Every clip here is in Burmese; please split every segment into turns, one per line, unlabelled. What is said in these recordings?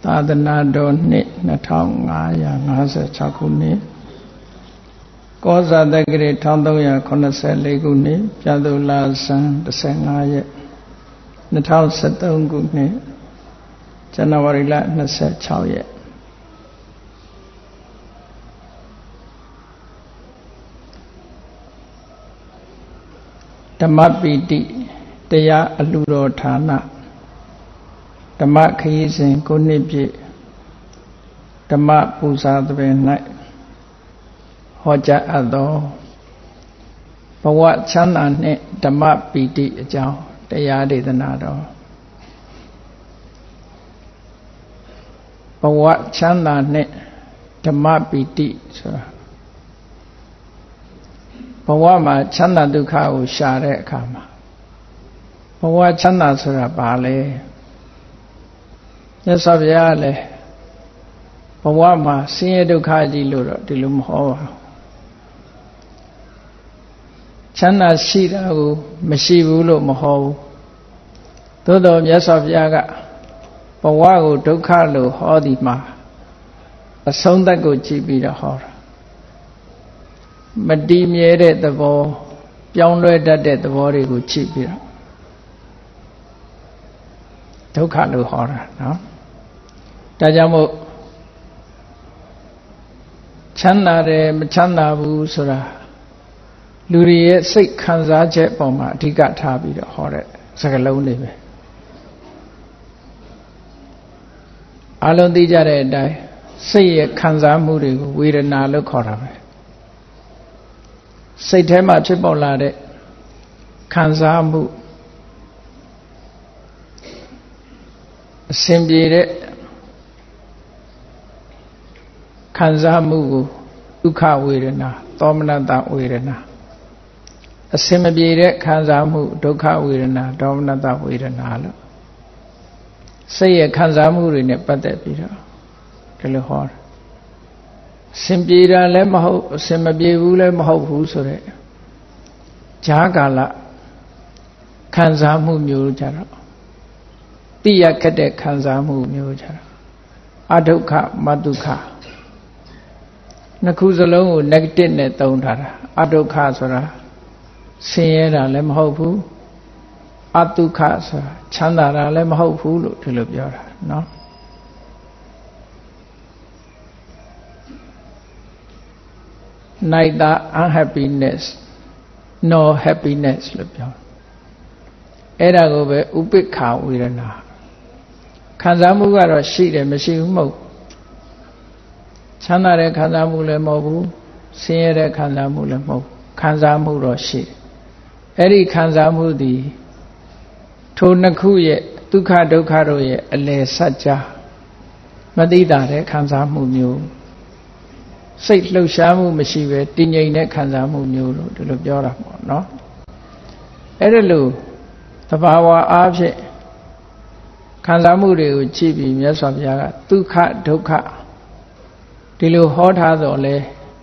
သာသနာတော်နှစ်2556ခုနှစ်ကောဇာတက္ကရာ1384ခုနှစ်ပြသုလဆန်း15ရက်2013ခုနှစ်ဇန်နဝါရီလ26ရက်ဓမ္မပိတိတရားအလှူတော်ဌာနဓမ္မခရီးစဉ်9နှစ်ပြည့်ဓမ္မပူဇာသဘင်၌ဟောကြားအပ်သောဘဝချမ်းသာနှင့်ဓမ္မပိတိအကြောင်းတရားဒေသနာတော်ဘဝချမ်းသာနှင့်ဓမ္မပိတိဆိုတာဘဝမှာချမ်းသာဒုက္ခကိုရှာတဲ့အခါမှာဘဝချမ်းသာဆိုတာဘာလဲမြတ်စွာဘုရားလည်းဘဝမှာဆင်းရဲဒုက္ခကြီးလို့တော့ဒီလိုမဟောပါဘူးချမ်းသာရှိတာကိုမရှိဘူးလို့မဟောဘူးသို့တော်မြတ်စွာဘုရားကဘဝကိုဒုက္ခလို့ဟောဒီမှာအဆုံးသတ်ကိုကြည့်ပြီးတော့ဟောတာမတည်မြဲတဲ့သဘောပြောင်းလဲတတ်တဲ့သဘောတွေကိုကြည့်ပြီးတော့ဒုက္ခလို့ဟောတာနော်ဒါကြောင့်မို့ချမ်းသာတယ်မချမ်းသာဘူးဆိုတာလူတွေရဲ့စိတ်ခံစားချက်ပေါ်မှာအဓိကထားပြီးတော့ဟောတဲ့စကားလုံးတွေပဲအလုံးသိကြတဲ့အတိုင်းစိတ်ရဲ့ခံစားမှုတွေကိုဝေဒနာလို့ခေါ်တာပဲစိတ်ထဲမှာဖြစ်ပေါ်လာတဲ့ခံစားမှုအစဉ်ပြေတဲ့ခံစားမှုကိုဒုက္ခဝေဒနာသောမနတဝေဒနာအစဉ်မပြေတဲ့ခံစားမှုဒုက္ခဝေဒနာဒေါမနတဝေဒနာလို့စိတ်ရဲ့ခံစားမှုတွေနဲ့ပတ်သက်ပြီးတော့ဒီလိုဟောတယ်အစဉ်ပြေတာလည်းမဟုတ်အစဉ်မပြေဘူးလည်းမဟုတ်ဘူးဆိုတဲ့ဈာကာလခံစားမှုမျိုးကြတော့တိရခက်တဲ့ခံစားမှုမျိုးကြတော့အဒုက္ခမဒုက္ခနှစ်ခုစလုံးကို negative နဲ့သုံးထားတာအဒုက္ခဆိုတာဆင်းရဲတာလည်းမဟုတ်ဘူးအဒုက္ခဆိုတာချမ်းသာတာလည်းမဟုတ်ဘူးလို့ဒီလိုပြောတာเนาะneither unhappiness nor happiness လို့ပြောအဲ့ဒါကိုပဲဥပိ္ပခာဝေဒနာခံစားမှုကတော့ရှိတယ်မရှိဘူးမဟုတ်ချမ်းသာတဲ့ခံစားမှုလည်းမဟုတ်ဘူးဆင်းရဲတဲ့ခံစားမှုလည်းမဟုတ်ခံစားမှုတော့ရှိတယ်အဲ့ဒီခံစားမှုသည်ထိုနှစ်ခုရဲ့ဒုက္ခဒုက္ခတို့ရဲ့အလယ်စัจ जा မသိတာတဲ့ခံစားမှုမျိုးစိတ်လှုပ်ရှားမှုမရှိပဲတည်ငြိမ်တဲ့ခံစားမှုမျိုးလို့ဒီလိုပြောတာပေါ့နော်အဲ့ဒါလို့သဘာဝအားဖြင့်ခံစားမှုတွေကိုကြည့်ပြီးမြတ်စွာဘုရားကဒုက္ခဒုက္ခဒီလိုဟောထားတော့လေ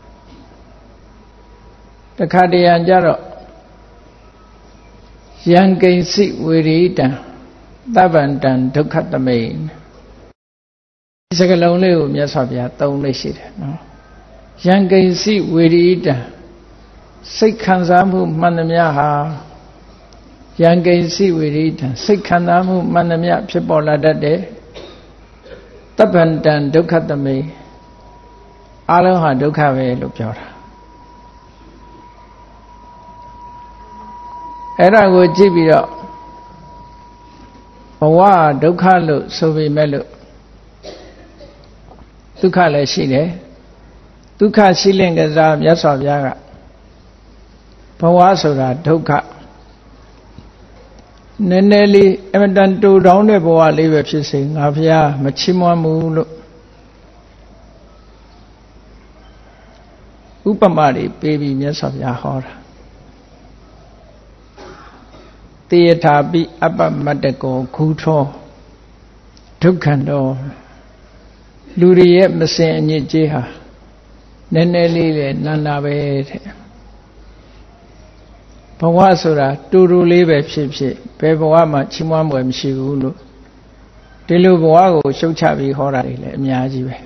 တခါတရံကြတော့ယံကိဉ္စိဝေရိတံသဗ္ဗန္တံဒုက္ခတမိန်ဒီစကားလုံးလေးကိုမြတ်စွာဘုရားသုံးလို့ရှိတယ်နော်ယံကိဉ္စိဝေရိတံစိတ်ခံစားမှုမှန်သမျှဟာယံကိဉ္စိဝေရိတံစိတ်ခံစားမှုမှန်သမျှဖြစ်ပေါ်လာတတ်တယ်သဗ္ဗန္တံဒုက္ခတမိန်အလုံးဟာဒုက္ခပဲလို့ပြောတာအဲ့ဒါကိုကြည့်ပြီးတော့ဘဝဒုက္ခလို့ဆိုပေမဲ့လို့ဒုက္ခလည်းရှိတယ်ဒုက္ခရှိလင်ကစားမြတ်စွာဘုရားကဘဝဆိုတာဒုက္ခနည်းနည်းလေးအမတန်တူတောင်းတဲ့ဘဝလေးပဲဖြစ်စေငါဘုရားမချီးမွမ်းဘူးလို့ဥပမာတွေပေးပြီးမြတ်စွာဘုရားဟောတာတေယထာပိအပ္ပမတ္တကောဂုထောဒုက္ခန္တောလူတွေရဲ့မစင်အညစ်အကြေးဟာနည်းနည်းလေးလေနန္နာပဲတဲ့ဘဝဆိုတာတူတူလေးပဲဖြစ်ဖြစ်ဘယ်ဘဝမှာချီးမွမ်းပွဲမရှိဘူးလို့တဒီလိုဘဝကိုရှုပ်ချပြီးဟောတာတွေလည်းအများကြီးပဲ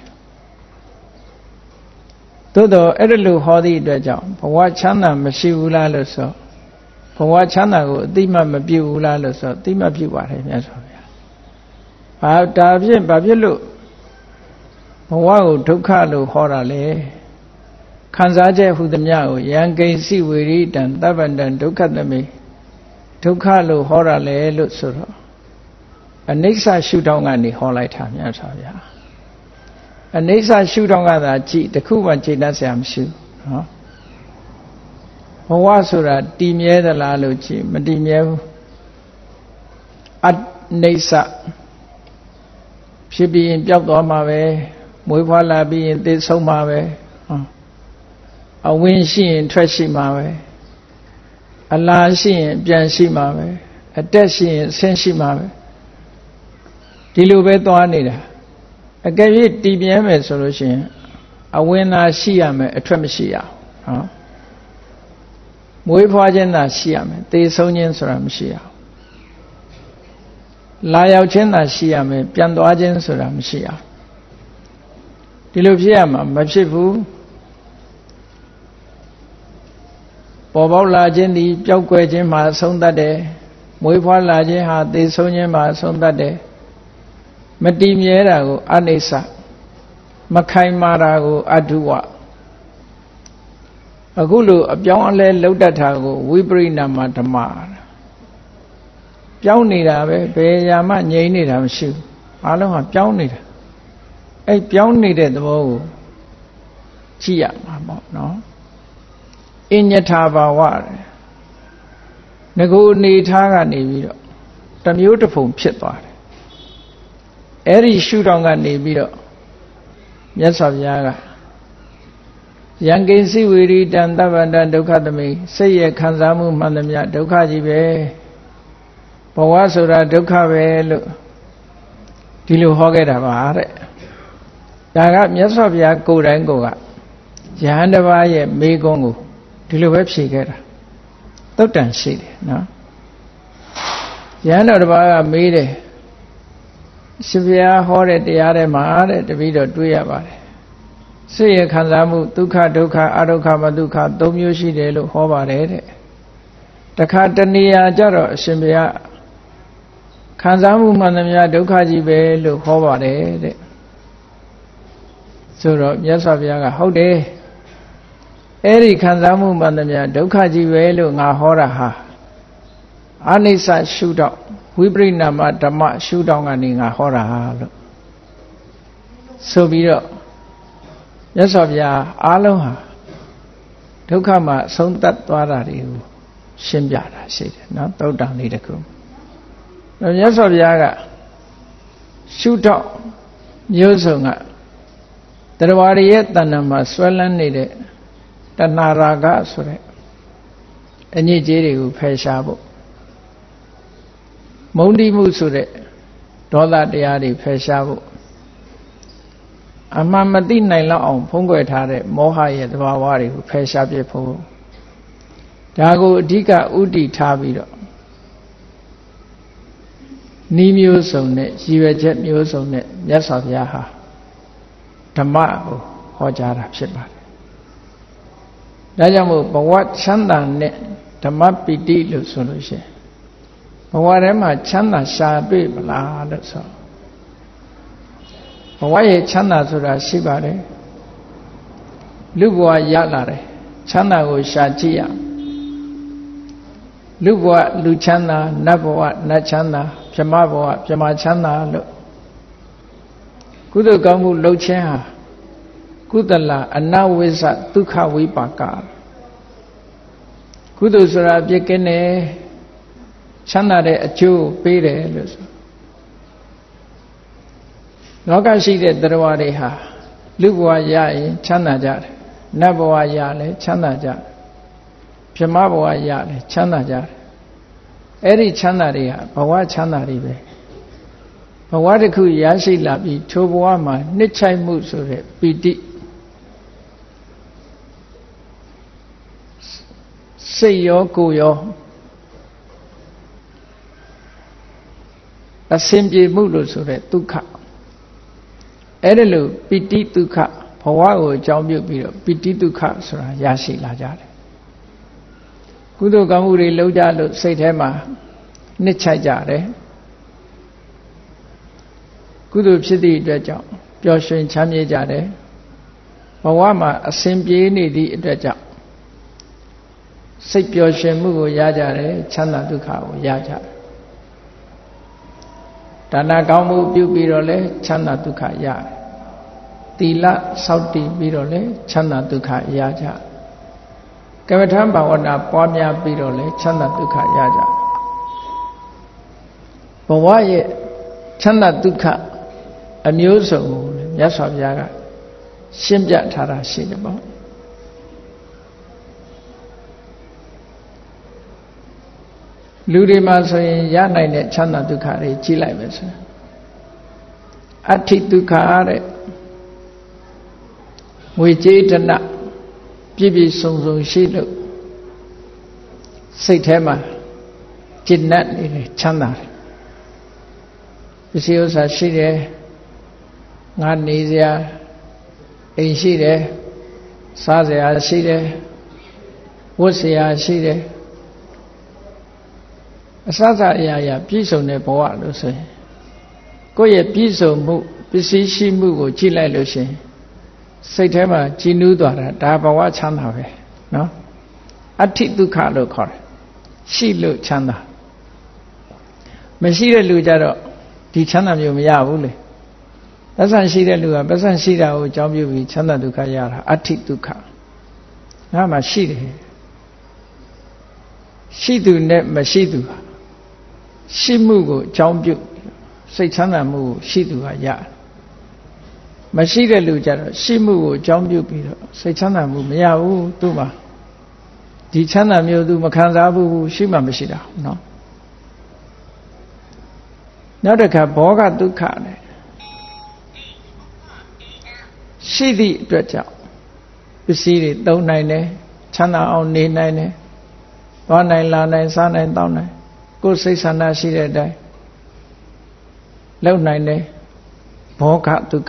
သို့တော့အဲ့လိုဟောသည့်အတွက်ကြောင့်ဘဝချမ်းသာမရှိဘူးလားလို့ဆိုဘဝချမ်းသာကိုအတိမတ်မပြုဘူးလားလို့ဆိုအတိမတ်ပြုပါတယ်မြတ်စွာဘုရားဒါဖြင့်ဘာဖြစ်လို့ဘဝကိုဒုက္ခလို့ဟောတာလဲခံစားချက်ဟူသည်များကိုယံကိဉ္စီဝေရိတံသဗ္ဗန္တံဒုက္ခသမိဒုက္ခလို့ဟောတာလဲလို့ဆိုတော့အနိစ္စရှုထောင့်ကနေဟောလိုက်တာမြတ်စွာဘုရားအနိစ္စရှုထောင့်ကသာကြည့်တခုမှခြေတတ်ဆရာမရှိဘူးနော်ဘဝဆိုတာတည်မြဲသလားလို့ကြည့်မတည်မြဲဘူးအနိစ္စဖြစ်ပြီးရင်ပျောက်သွားမှာပဲမွေးဖွားလာပြီးရင်သေဆုံးမှာပဲအဝင်ရှိရင်ထွက်ရှိမှာပဲအလားရှိရင်ပြန်ရှိမှာပဲအတက်ရှိရင်ဆင်းရှိမှာပဲဒီလိုပဲသွားနေတာအကယ်၍တည်မြဲမယ်ဆိုလို့ရှိရင်အဝင်သာရှိရမယ်အထွက်မရှိရအောင်မွေးဖွားခြင်းသာရှိရမယ်သေဆုံးခြင်းဆိုတာမရှိရအောင်လာရောက်ခြင်းသာရှိရမယ်ပြန်သွားခြင်းဆိုတာမရှိရအောင်ဒီလိုဖြစ်ရမှာမဖြစ်ဘူးပေါ်ပေါက်လာခြင်းသည်ပျောက်ကွယ်ခြင်းမှာအဆုံးသတ်တယ်မွေးဖွားလာခြင်းဟာသေဆုံးခြင်းမှာအဆုံးသတ်တယ်မတည်မြဲတာကိုအနိစ္စမခိုင်မာတာကိုအတုဝအခုလိုအပြောင်းအလဲလှုပ်တတ်တာကိုဝိပရိနာမဓမ္မပြောင်းနေတာပဲဘယ်ရာမှငြိမ်နေတာမရှိဘူးအားလုံးကပြောင်းနေတာအဲ့ပြောင်းနေတဲ့သဘောကိုကြည့်ရမှာပေါ့နော်အညထာဘာဝငကိုအနေထားကနေပြီးတော့တမျိုးတစ်ဖုံဖြစ်သွားတယ်အဲ့ဒီရှုထောင့်ကနေပြီးတော့မြတ်စွာဘုရားကယံကိဉ္စီဝေရိတံသဗ္ဗန္တဒုက္ခသမိစိတ်ရဲ့ခံစားမှုမှန်သမျှဒုက္ခကြီးပဲဘဝဆိုတာဒုက္ခပဲလို့ဒီလိုဟောခဲ့တာပါတဲ့ဒါကမြတ်စွာဘုရားကိုယ်တိုင်ကိုကယဟန်တစ်ပါးရဲ့မေးခွန်းကိုဒီလိုပဲဖြေခဲ့တာသုတ်တန်ရှိတယ်နော်ယဟန်တော်တစ်ပါးကမေးတယ်ရှင်ဘုရားဟောတဲ့တရားထဲမှာတဲ့တပည့်တော်တွေ့ရပါတယ်စိတ်ရဲ့ခံစားမှုဒုက္ခဒုက္ခအဒုက္ခမဒုက္ခ၃မျိုးရှိတယ်လို့ဟောပါတယ်တဲ့တခါတဏှာကြတော့အရှင်ဘုရားခံစားမှုမှန်သမျှဒုက္ခကြီးပဲလို့ဟောပါတယ်တဲ့ဆိုတော့မြတ်စွာဘုရားကဟုတ်တယ်အဲ့ဒီခံစားမှုမှန်သမျှဒုက္ခကြီးပဲလို့ငါဟောတာဟာအနိစ္စရှုတော့ဝိပရိနာမဓမ္မရှုထောင့်ကနေငါဟောတာလို့ဆိုပြီးတော့မြတ်စွာဘုရားအားလုံးဟာဒုက္ခမှာအဆုံးသတ်သွားတာတွေကိုရှင်းပြတာရှိတယ်နော်သုတ်တံလေးတစ်ခုမြတ်စွာဘုရားကရှုထောင့်မျိုးစုံကတရားဝရရဲ့တဏ္ဍာမှာဆွဲလန်းနေတဲ့တဏှာရာဂဆိုတဲ့အညစ်အကြေးတွေကိုဖယ်ရှားဖို့မုန်းတိမှုဆိုတဲ့ဒေါသတရားတွေဖယ်ရှားဖို့အမှန်မသိနိုင်လောက်အောင်ဖုံးကွယ်ထားတဲ့မောဟရဲ့သဘာဝတွေကိုဖယ်ရှားပြဖို့ဒါကိုအဓိကဥတည်ထားပြီးတော့ဤမျိုးစုံနဲ့ရည်ရွယ်ချက်မျိုးစုံနဲ့မြတ်စွာဘုရားဟာဓမ္မကိုဟောကြားတာဖြစ်ပါတယ်။ဒါကြောင့်မို့ဘဝချမ်းသာနဲ့ဓမ္မပိဋိလို့ဆိုလို့ရှိရင်ဘဝထဲမှာချမ်းသာရှာတွေ့မလားလို့ဆိုဘဝရဲ့ချမ်းသာဆိုတာရှိပါတယ်လူဘဝရလာတယ်ချမ်းသာကိုရှာကြည့်ရလူဘဝလူချမ်းသာနတ်ဘဝနတ်ချမ်းသာဗြဟ္မဘဝဗြဟ္မချမ်းသာလို့ကုသိုလ်ကောင်းမှုလုပ်ခြင်းဟာကုသလအနဝိဇ္ဇဒုက္ခဝိပါကကုသိုလ်ဆိုတာပြည့်ကင်းတယ်ချမ်းသာတဲ့အကျိုးပေးတယ်လို့ဆိုလောကရှိတဲ့တရားဝါတွေဟာလူဘဝရရင်ချမ်းသာကြတယ်နတ်ဘဝရလဲချမ်းသာကြတယ်ဗြဟ္မဘဝရလဲချမ်းသာကြတယ်အဲ့ဒီချမ်းသာတွေဟာဘဝချမ်းသာတွေပဲဘဝတစ်ခုရရှိလာပြီးထိုဘဝမှာနှစ်ချိုက်မှုဆိုတဲ့ပီတိစိတ်ရောကိုယ်ရောအစင်ပြေမှုလို့ဆိုတဲ့ဒုက္ခအဲ့ဒါလို့ပိဋိဒုက္ခဘဝကိုအကြောင်းပြုပြီးတော့ပိဋိဒုက္ခဆိုတာရရှိလာကြတယ်ကုသိုလ်ကောင်းမှုတွေလုပ်ကြလို့စိတ်ထဲမှာနှစ်ချိုက်ကြတယ်ကုသိုလ်ဖြစ်သည့်အတွက်ကြောင့်ပျော်ရွှင်ချမ်းမြေ့ကြတယ်ဘဝမှာအစဉ်ပြေနေသည့်အတွက်ကြောင့်စိတ်ပျော်ရွှင်မှုကိုရကြတယ်ချမ်းသာဒုက္ခကိုရကြတယ်ဒါနကောင်းမှုပြုပြီးတော့လဲချမ်းသာဒုက္ခရတယ်သီလစောင့်တည်ပြီးတော့လဲချမ်းသာဒုက္ခရကြကမ္မထဘာဝနာပွားများပြီးတော့လဲချမ်းသာဒုက္ခရကြဘဝရဲ့ချမ်းသာဒုက္ခအမျိုးစုံကိုမြတ်စွာဘုရားကရှင်းပြထားတာရှိတယ်ပေါ့လူတွေမှာဆိုရင်ရနိုင်တဲ့ချမ်းသာဒုက္ခတွေကြီးလိုက်ပဲဆိုအဋ္ဌိဒုက္ခတဲ့ငွေကြေးဒဏပြည့်ပြည့်စုံစုံရှိလို့စိတ်ထဲမှာကျဉ်းနှံ့နေတယ်ချမ်းသာတယ်ပစ္စည်းဥစ္စာရှိတယ်ငါနေစရာအိမ်ရှိတယ်စားစရာရှိတယ်ဝတ်စရာရှိတယ်အစစအရာရာပြည့်စုံတဲ့ဘဝလို့ဆိုရင်ကိုယ့်ရဲ့ပြည့်စုံမှုပစ္စည်းရှိမှုကိုကြည့်လိုက်လို့ရှိရင်စိတ်ထဲမှာကြည်နူးသွားတာဒါဘဝချမ်းသာပဲနော်အဋ္ဌိဒုက္ခလို့ခေါ်တယ်ရှိလို့ချမ်းသာမရှိတဲ့လူကြတော့ဒီချမ်းသာမျိုးမရဘူးလေပတ်စံရှိတဲ့လူကပတ်စံရှိတာကိုအကြောင်းပြုပြီးချမ်းသာဒုက္ခရတာအဋ္ဌိဒုက္ခငါမှရှိတယ်ရှိသူနဲ့မရှိသူရှိမှုကိုအကြောင်းပြုစိတ်ချမ်းသာမှုကိုရှိသူကရတယ်မရှိတဲ့လူကြတော့ရှိမှုကိုအကြောင်းပြုပြီးတော့စိတ်ချမ်းသာမှုမရဘူးသူ့မှာဒီချမ်းသာမျိုးသူမခံစားဘူးရှိမှမရှိတာနော်နောက်တစ်ခါဘောဂဒုက္ခနဲ့ရှိသည့်အတွက်ကြောင့်ပစ္စည်းတွေသုံးနိုင်တယ်ချမ်းသာအောင်နေနိုင်တယ်သွားနိုင်လာနိုင်စားနိုင်တောင်းနိုင်ကိုယ်စိတ်ဆန္ဒရှိတဲ့အတိုင်းလုပ်နိုင်တယ်ဘောဂဒုက္ခ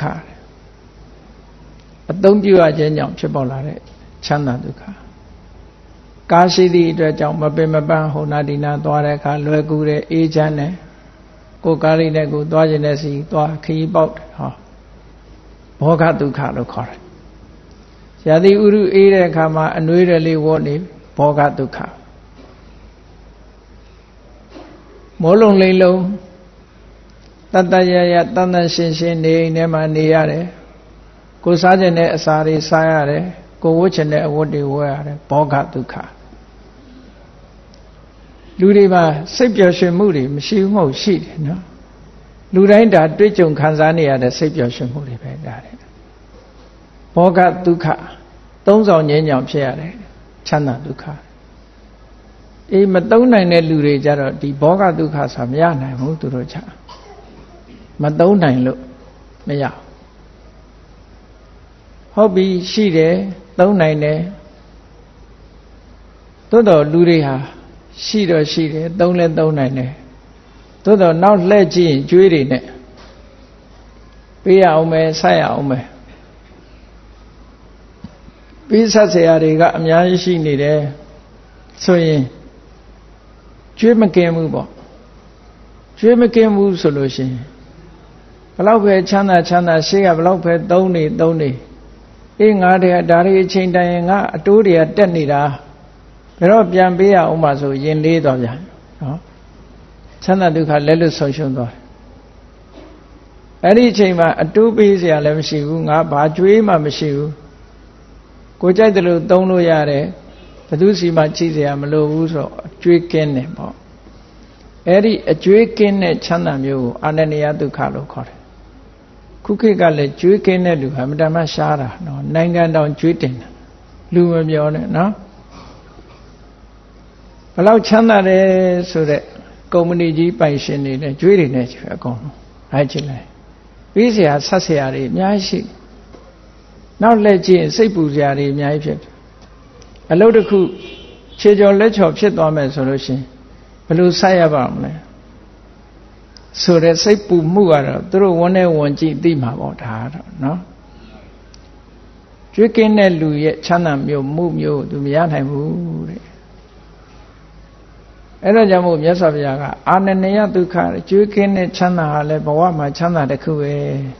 အသုံးပြုရခြင်းကြောင့်ဖြစ်ပေါ်လာတဲ့ချမ်းသာဒုက္ခကာရှိသည့်အတွက်ကြောင့်မပင်မပန်းဟိုနာဒီနာသွားတဲ့အခါလွယ်ကူတယ်အေးချမ်းတယ်ကိုယ်ကားလေးနဲ့ကိုယ်သွားခြင်းနဲ့စီသွားခရီးပေါက်တယ်ဟောဘောဂဒုက္ခလို့ခေါ်တယ်ရာသီဥတုအေးတဲ့အခါမှာအနှွေးတွေလေးဝေါနေဘောဂဒုက္ခမိုးလုံးလိမ့်လုံးတတရရတန်တန်ရှင်းရှင်းနေအိမ်ထဲမှာနေရတယ်ကိုယ်စားခြင်းတဲ့အစာတွေစားရတယ်ကိုယ်ဝတ်ခြင်းတဲ့အဝတ်တွေဝတ်ရတယ်ဘောဂဒုက္ခလူတွေမှာစိတ်ပျော်ရွှင်မှုတွေမရှိဘူးမဟုတ်ရှိတယ်နော်လူတိုင်းဒါတွေ့ကြုံခံစားနေရတဲ့စိတ်ပျော်ရွှင်မှုတွေပဲဒါတဲ့ဘောဂဒုက္ခသုံးဆောင်ငြင်းကြောင်ဖြစ်ရတယ်ချမ်းသာဒုက္ခအေးမသုံးနိုင်တဲ့လူတွေကြတော့ဒီဘောဂဒုက္ခဆိုမရနိုင်ဘူးသူတို့ချမသုံးနိုင်လို့မရဟုတ်ပြီရှိတယ်သုံးနိုင်တယ်သို့တော်လူတွေဟာရှိတော့ရှိတယ်သုံးလဲသုံးနိုင်တယ်သို့တော်နောက်လှည့်ကြည့်ရင်ကြွေးတွေနဲ့ပေးရအောင်မယ်ဆက်ရအောင်မယ်ပေးဆက်เสียတွေကအများကြီးရှိနေတယ်ဆိုရင်ကြွေးမကင်းဘူးပေါ့ကြွေးမကင်းဘူးဆိုလို့ရှိရင်ဘလောက်ပဲချမ်းသာချမ်းသာရှေ့ကဘလောက်ပဲသုံးနေအေးငါတည်းဒါတွေအချိန်တိုင်းရင်ငါအတိုးတွေကတက်နေတာဘယ်တော့ပြန်ပေးရအောင်ပါဆိုရင်လေးသွားပြန်နော်ချမ်းသာဒုက္ခလက်လွတ်ဆုံးရှုံးသွားတယ်အဲ့ဒီအချိန်မှာအတိုးပေးเสียလည်းမရှိဘူးငါဘာကြွေးမှမရှိဘူးကိုကြိုက်တယ်လို့သုံးလို့ရတယ်ဘယ်သူစီမှချိเสียမလိုဘူးဆိုတော့အကျွေးကင်းတယ်ပေါ့အဲ့ဒီအကျွေးကင်းတဲ့ချမ်းသာမျိုးကိုအာနန္ဒယဒုက္ခလို့ခေါ်တယ်ခုခေတ်ကလည်းကျွေးကင်းတဲ့လူဟာမတမရှားတာနော်နိုင်ငံတော်ကျွေးတင်တာလူမပြောနဲ့နော်ဘလောက်ချမ်းသာတယ်ဆိုတဲ့ကုမ္ပဏီကြီးပိုင်ရှင်တွေနဲ့ကျွေးတွေနဲ့အကုန်လုံးအဲ့ချင်လိုက်ပြီးเสียဆက်เสียတွေအများကြီးရှိနောက်လက်ကျင်စိတ်ပူစရာတွေအများကြီးဖြစ်တယ်အလုပ်တစ်ခုခြေကျော်လက်ချော်ဖြစ်သွားမယ်ဆိုလို့ရှိရင်ဘယ်လိုဆက်ရပါမလဲဆိုတဲ့စိတ်ပူမှုကတော့သူတို့ဝန်းနဲ့ဝန်ကြည့်သိမှာပေါ့ဒါတော့နော်ကျွေးကင်းတဲ့လူရဲ့ချမ်းသာမျိုးမှုမျိုးသူမရနိုင်ဘူးတဲ့အဲ့ဒါကြောင့်မို့မြတ်စွာဘုရားကအာနန္ဒယဒုက္ခကျွေးကင်းတဲ့ချမ်းသာဟာလည်းဘဝမှာချမ်းသာတစ်ခုပဲ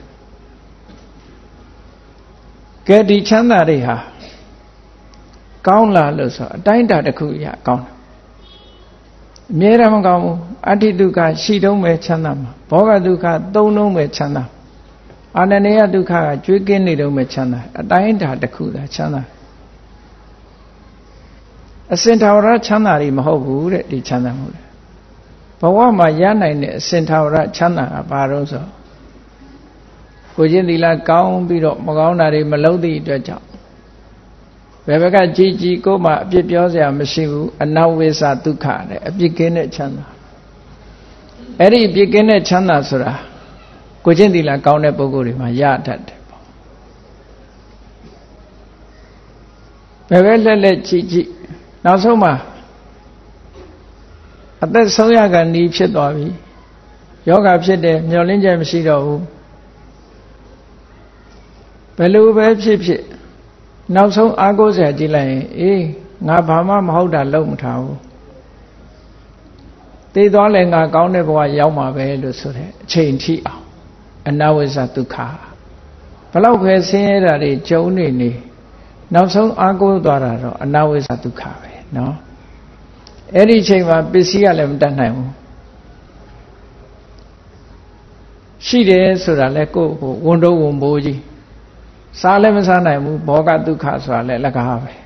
ကဲဒီချမ်းသာတွေဟာကောင်းလာလို့ဆိုအတိုင်းအတာတစ်ခုရကောင်းတယ်အမြဲတမ်းမကောင်းဘူးအဋ္ဌိဒုက္ခရှိတုံးပဲချမ်းသာမှာဘောဂဒုက္ခသုံးလုံးပဲချမ်းသာအာနန္ဒယဒုက္ခကကျွေးကင်းနေတုံးပဲချမ်းသာအတိုင်းအတာတစ်ခုသာချမ်းသာအစင်ထာဝရချမ်းသာတွေမဟုတ်ဘူးတဲ့ဒီချမ်းသာမှုတွေဘဝမှာရနိုင်တဲ့အစင်ထာဝရချမ်းသာကဘာလို့ဆိုကိုကျင့်သီလကောင်းပြီးတော့မကောင်းတာတွေမလုပ်သည့်အတွက်ကြောင့်ဘယ်ဘက်ကကြည်ကြည်ကိုမှအပြစ်ပြောစရာမရှိဘူးအနဝိသဒုက္ခတဲ့အပြစ်ကင်းတဲ့ချမ်းသာအဲ့ဒီအပြစ်ကင်းတဲ့ချမ်းသာဆိုတာကိုကျင့်သီလကောင်းတဲ့ပုဂ္ဂိုလ်တွေမှာရတတ်တယ်ပေါ့ဘယ်ပဲလက်လက်ကြည်ကြည်နောက်ဆုံးမှာအသက်ဆုံးရကနီးဖြစ်သွားပြီယောဂဖြစ်တယ်မျောလင်းချက်မရှိတော့ဘူးဘယ်လိုပဲဖြစ်ဖြစ်နောက်ဆုံးအားကိုးစရာကြည့်လိုက်ရင်အေးငါဘာမှမဟုတ်တာလုံးမထားဘူးသိသွားလဲငါကောင်းတဲ့ဘဝရောက်မှာပဲလို့ဆိုတဲ့အချိန်ထိအောင်အနဝိဇ္ဇဒုက္ခဘလောက်ပဲဆင်းရဲတာတွေကြုံနေနောက်ဆုံးအားကိုးသွားတာတော့အနဝိဇ္ဇဒုက္ခပဲနော်အဲ့ဒီအချိန်မှာပစ္စည်းကလည်းမတတ်နိုင်ဘူးရှိတယ်ဆိုတာလဲကိုယ့်ကိုဝန်တော့ဝန်ပိုးကြီးစားလည်းမစားနိုင်ဘူးဘောဂဒုက္ခဆိုတာလည်းလက်ကားပဲ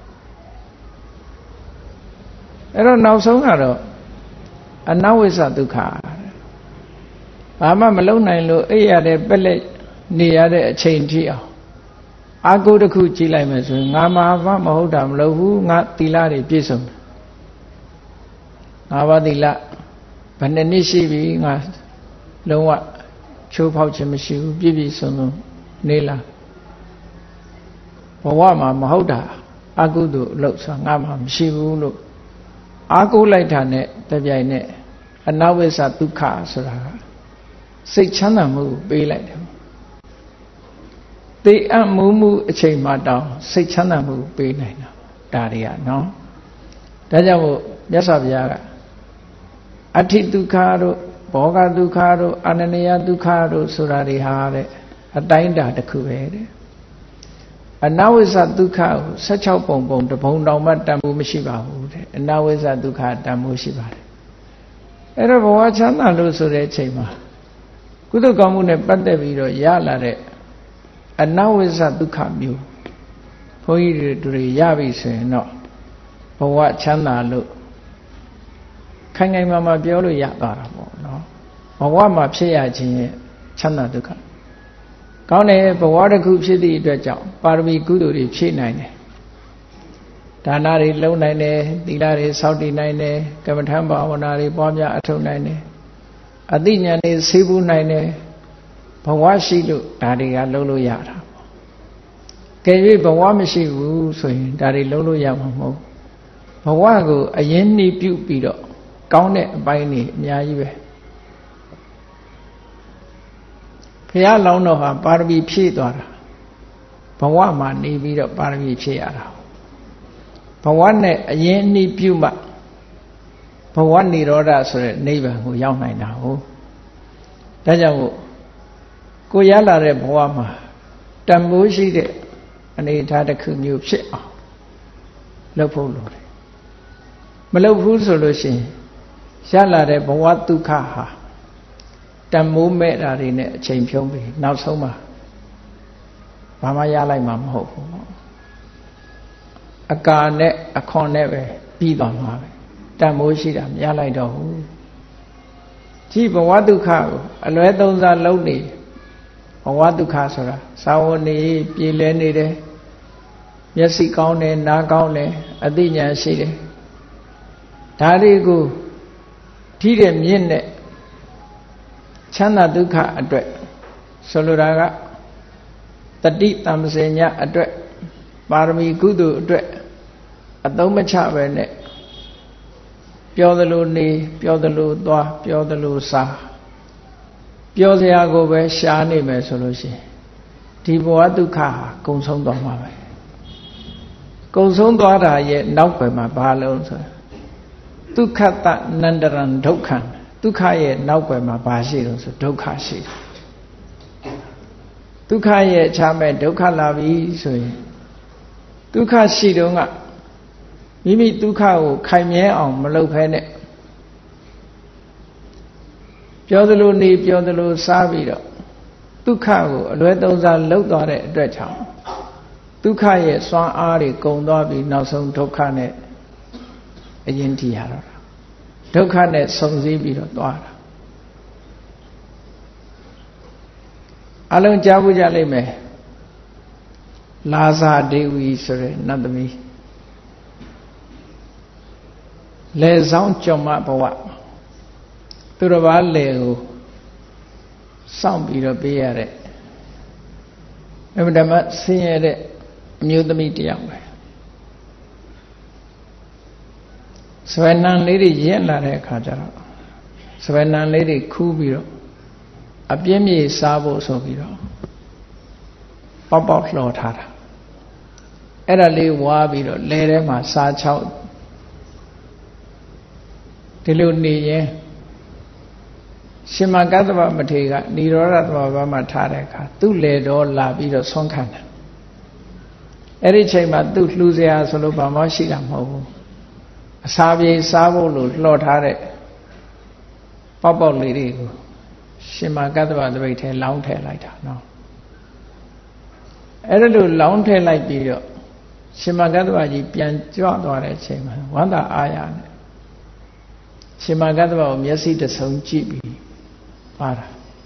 အဲ့တော့နောက်ဆုံးကတော့အနဝိဇ္ဇဒုက္ခဘာမှမလုပ်နိုင်လို့အိပ်ရတဲ့ပက်လက်နေရတဲ့အချိန်ထိအောင်အာကိုတစ်ခုကြည့်လိုက်မယ်ဆိုရင်ငါမှာမဟုတ်တာမလုပ်ဘူးငါသီလတွေပြည့်စုံတယ်ငါးပါးသီလဘယ်နှစ်ရှိပြီငါလုံးဝချိုးဖောက်ခြင်းမရှိဘူးပြည့်ပြည့်စုံစုံနေလားဘဝမှာမဟုတ်တာအကုသိုလ်အလုပ်ဆိုငါမှမရှိဘူးလို့အာကိုလိုက်တာနဲ့တပြိုင်နဲ့အနဝိဇ္ဇဒုက္ခဆိုတာကစိတ်ချမ်းသာမှုပေးလိုက်တယ်သိအပ်မှုအချိန်မှတောင်စိတ်ချမ်းသာမှုပေးနိုင်တာဒါတွေကနော်ဒါကြောင့်မို့မြတ်စွာဘုရားကအဋ္ဌိဒုက္ခတို့ဘောဂဒုက္ခတို့အာနန္ဒယဒုက္ခတို့ဆိုတာတွေဟာတဲ့အတိုင်းအတာတစ်ခုပဲတဲ့အနဝိဇ္ဇဒုက္ခကို16ပုံတပုံတောင်မှတန်ဖိုးမရှိပါဘူးတဲ့အနဝိဇ္ဇဒုက္ခတန်ဖိုးရှိပါတယ်အဲ့တော့ဘဝချမ်းသာလို့ဆိုတဲ့အချိန်မှာကုသိုလ်ကောင်းမှုနဲ့ပတ်သက်ပြီးတော့ရလာတဲ့အနဝိဇ္ဇဒုက္ခမျိုးဘုန်းကြီးတွေရပြီဆိုရင်တော့ဘဝချမ်းသာလို့ခိုင်ခိုင်မာမာပြောလို့ရသွားတာပေါ့နော်ဘဝမှာဖြစ်ရခြင်းရဲ့ချမ်းသာဒုက္ခကောင်းတယ်ဘဝတစ်ခုဖြစ်သည့်အတွက်ကြောင့်ပါရမီကုသိုလ်တွေဖြည့်နိုင်တယ်ဒါနတွေလုံးနိုင်တယ်သီလတွေစောင့်တည်နိုင်တယ်ကမ္မထံဘာဝနာတွေပွားများအထောက်နိုင်တယ်အသိဉာဏ်တွေဆေးဘူးနိုင်တယ်ဘဝရှိလို့ဒါတွေကလုံးလို့ရတာပေါ့ကဲ၍ဘဝမရှိဘူးဆိုရင်ဒါတွေလုံးလို့ရမှာမဟုတ်ဘဝကိုအရင်နှီးပြုတ်ပြီးတော့ကောင်းတဲ့အပိုင်းတွေအများကြီးပဲဘုရားလောင်းတော်ဟာပါရမီဖြည့်သွားတာဘဝမှာနေပြီးတော့ပါရမီဖြည့်ရတာဘဝနဲ့အရင်အနှီးပြုမှဘဝនិရောဓဆိုတဲ့နိဗ္ဗာန်ကိုရောက်နိုင်တာဟုတ်ဒါကြောင့်မို့ကိုရလာတဲ့ဘဝမှာတန်ဖိုးရှိတဲ့အနေအထားတစ်ခုမျိုးဖြစ်အောင်လုပ်ဖို့လိုတယ်မလုပ်ဘူးဆိုလို့ရှိရင်ရလာတဲ့ဘဝဒုက္ခဟာတန်မိုးမဲ့တာတွေနဲ့အချိန်ဖြုံးပြီးနောက်ဆုံးမှာဘာမှရလိုက်မှာမဟုတ်ဘူးအကာနဲ့အခွန်နဲ့ပဲပြီးသွားမှာပဲတန်မိုးရှိတာမရလိုက်တော့ဘူးကြည့်ဘဝဒုက္ခကိုအလွဲသုံးစားလုံးနေဘဝဒုက္ခဆိုတာသာဝနေပြေလဲနေတယ်မျက်စိကောင်းတယ်နားကောင်းတယ်အသိဉာဏ်ရှိတယ်ဒါတွေကိုထိတဲ့မြင့်တဲ့ချမ်းသာဒုက္ခအတွက်ဆိုလိုတာကတတိတမ္ပစေညအတွက်ပါရမီကုသိုလ်အတွက်အသုံးမချပဲနဲ့ပြောသလိုနေပြောသလိုသွားပြောသလိုစားပြောစရာကိုပဲရှားနေမယ်ဆိုလို့ရှိရင်ဒီဘဝဒုက္ခဟာကုံဆုံးသွားမှာပဲကုံဆုံးသွားတာရဲ့နောက်ွယ်မှာဘာလုံးဆိုဒုက္ခတနန္တရံဒုက္ခံဒုက္ခရဲ့နောက်ွယ်မှာဘာရှိလို့ဆိုဒုက္ခရှိတယ်ဒုက္ခရဲ့အခြားမဲ့ဒုက္ခလာပြီဆိုရင်ဒုက္ခရှိတော့ကမိမိဒုက္ခကိုခိုင်မြဲအောင်မလုပ်ဖဲနဲ့ပြောသလိုနေပြောသလိုစားပြီးတော့ဒုက္ခကိုအလွဲသုံးစားလုပ်သွားတဲ့အတွက်ကြောင့်ဒုက္ခရဲ့စွမ်းအားတွေကုန်သွားပြီးနောက်ဆုံးဒုက္ခနဲ့အရင်တည်ရတော့တာဒုက္ခနဲ့ဆုံစည်းပြီးတော့သွားတာအလုံးကြားဖို့ကြလိမ့်မယ်လာဇာဒေဝီဆိုတဲ့နတ်သမီးလေဆောင်ကြုံမဘဝသူတော်ဘာလေကိုစောင့်ပြီးတော့ပေးရတဲ့အမှန်တမ်းဆင်းရဲတဲ့အမျိုးသမီးတယောက်ပဲဆွေနံလေးတွေရက်လာတဲ့အခါကျတော့ဆွေနံလေးတွေခူးပြီးတော့အပြင်းပြေစားဖို့ဆိုပြီးတော့ပေါက်ပေါက်လှော်ထားတာအဲ့ဒါလေးဝါပြီးတော့လဲထဲမှာစားချောက်ဒီလိုနေရင်ရှင်မကတ္တဗမထေရကនិရောဓသမဘာမှာထားတဲ့အခါသူ့လေတော်လာပြီးတော့ဆွမ်းခံတယ်အဲ့ဒီချိန်မှာသူ့လှူစရာဆိုလို့ဘာမှရှိတာမဟုတ်ဘူးအစာပြေစားဖို့လို့လှော်ထားတဲ့ပေါက်ပေါက်လေးတွေကိုရှင်မကတ္တဗသပိတ်ထဲလောင်းထည့်လိုက်တာနော်အဲ့ဒါလိုလောင်းထည့်လိုက်ပြီးတော့ရှင်မကတ္တဗကြီးပြန်ကြွသွားတဲ့အချိန်မှာဝန္တာအာရနဲ့ရှင်မကတ္တဗကိုမျက်စိတစ်စုံကြည့်ပြီးပါတာ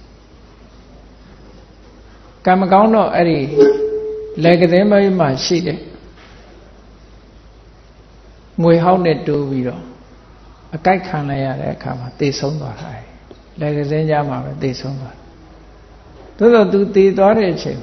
ကံမကောင်းတော့အဲ့ဒီလက်ကသေးမိတ်မှရှိတဲ့ငွေဟောင်းနဲ့တိုးပြီးတော့အကြိုက်ခံလိုက်ရတဲ့အခါမှာသေဆုံးသွားတာလက်ကသေးကြမှာပဲသေဆုံးသွားသို့တော့သူသေသွားတဲ့အချိန်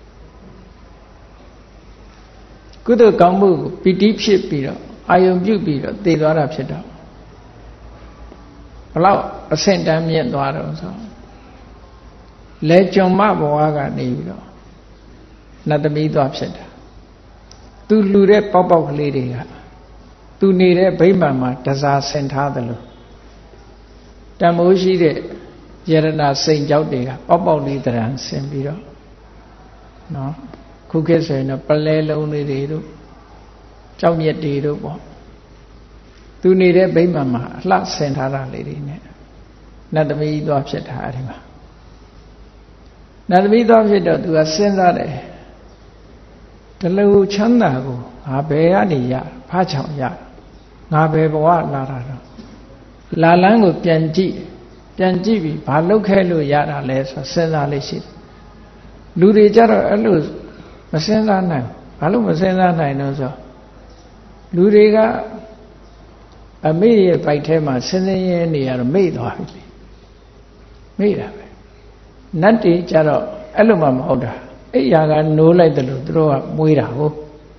ကုသိုလ်ကောင်းမှုကိုပီတိဖြစ်ပြီးတော့အာယုံပြုပြီးတော့သေသွားတာဖြစ်တော့ဘလောက်အဆင့်တန်းမြင့်သွားတော့ဆိုလဲကြုံမဘဝကနေပြီးတော့နတ်သမီးသွားဖြစ်တာသူလှူတဲ့ပေါက်ပေါက်ကလေးတွေကသူနေတဲ့ဗိမာန်မှာတစားဆင်ထားတယ်လို့တန်မိုးရှိတဲ့ယရဏစိန်ကြောက်တွေကပေါက်ပေါက်လေးတရံဆင်ပြီးတော့နော်ခုခေတ်ဆိုရင်တော့ပလဲလုံးလေးတွေတို့ကြောက်မြက်တွေတို့ပေါ့သူနေတဲ့ဗိမာန်မှာအလှဆင်ထားတာလေးတွေနဲ့နတ်သမီးသွားဖြစ်တာအဲဒီမှာနတ်သမီးသွားဖြစ်တော့သူကစဉ်းစားတယ်ဒီလိုချမ်းသာကိုငါဘယ်ကနေရဖားချောင်ရငါဘယ်ဘဝလာတာတော့လာလန်းကိုပြန်ကြည့်ပြီးဘာလုပ်ခဲ့လို့ရတာလဲဆိုစဉ်းစားလေးရှိတယ်လူတွေကြတော့အဲ့လိုမစဉ်းစားနိုင်ဘာလို့မစဉ်းစားနိုင်တော့ဆိုလူတွေကအမေရဲ့ဗိုက်ထဲမှာဆင်းရဲနေရတော့မေ့သွားပြီမေ့တာပဲနတ်တွေကြတော့အဲ့လိုမှမဟုတ်တာအိယာကနိုးလိုက်တယ်လို့သူတို့ကမွေးတာဟုတ်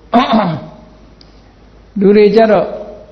လူတွေကြတော့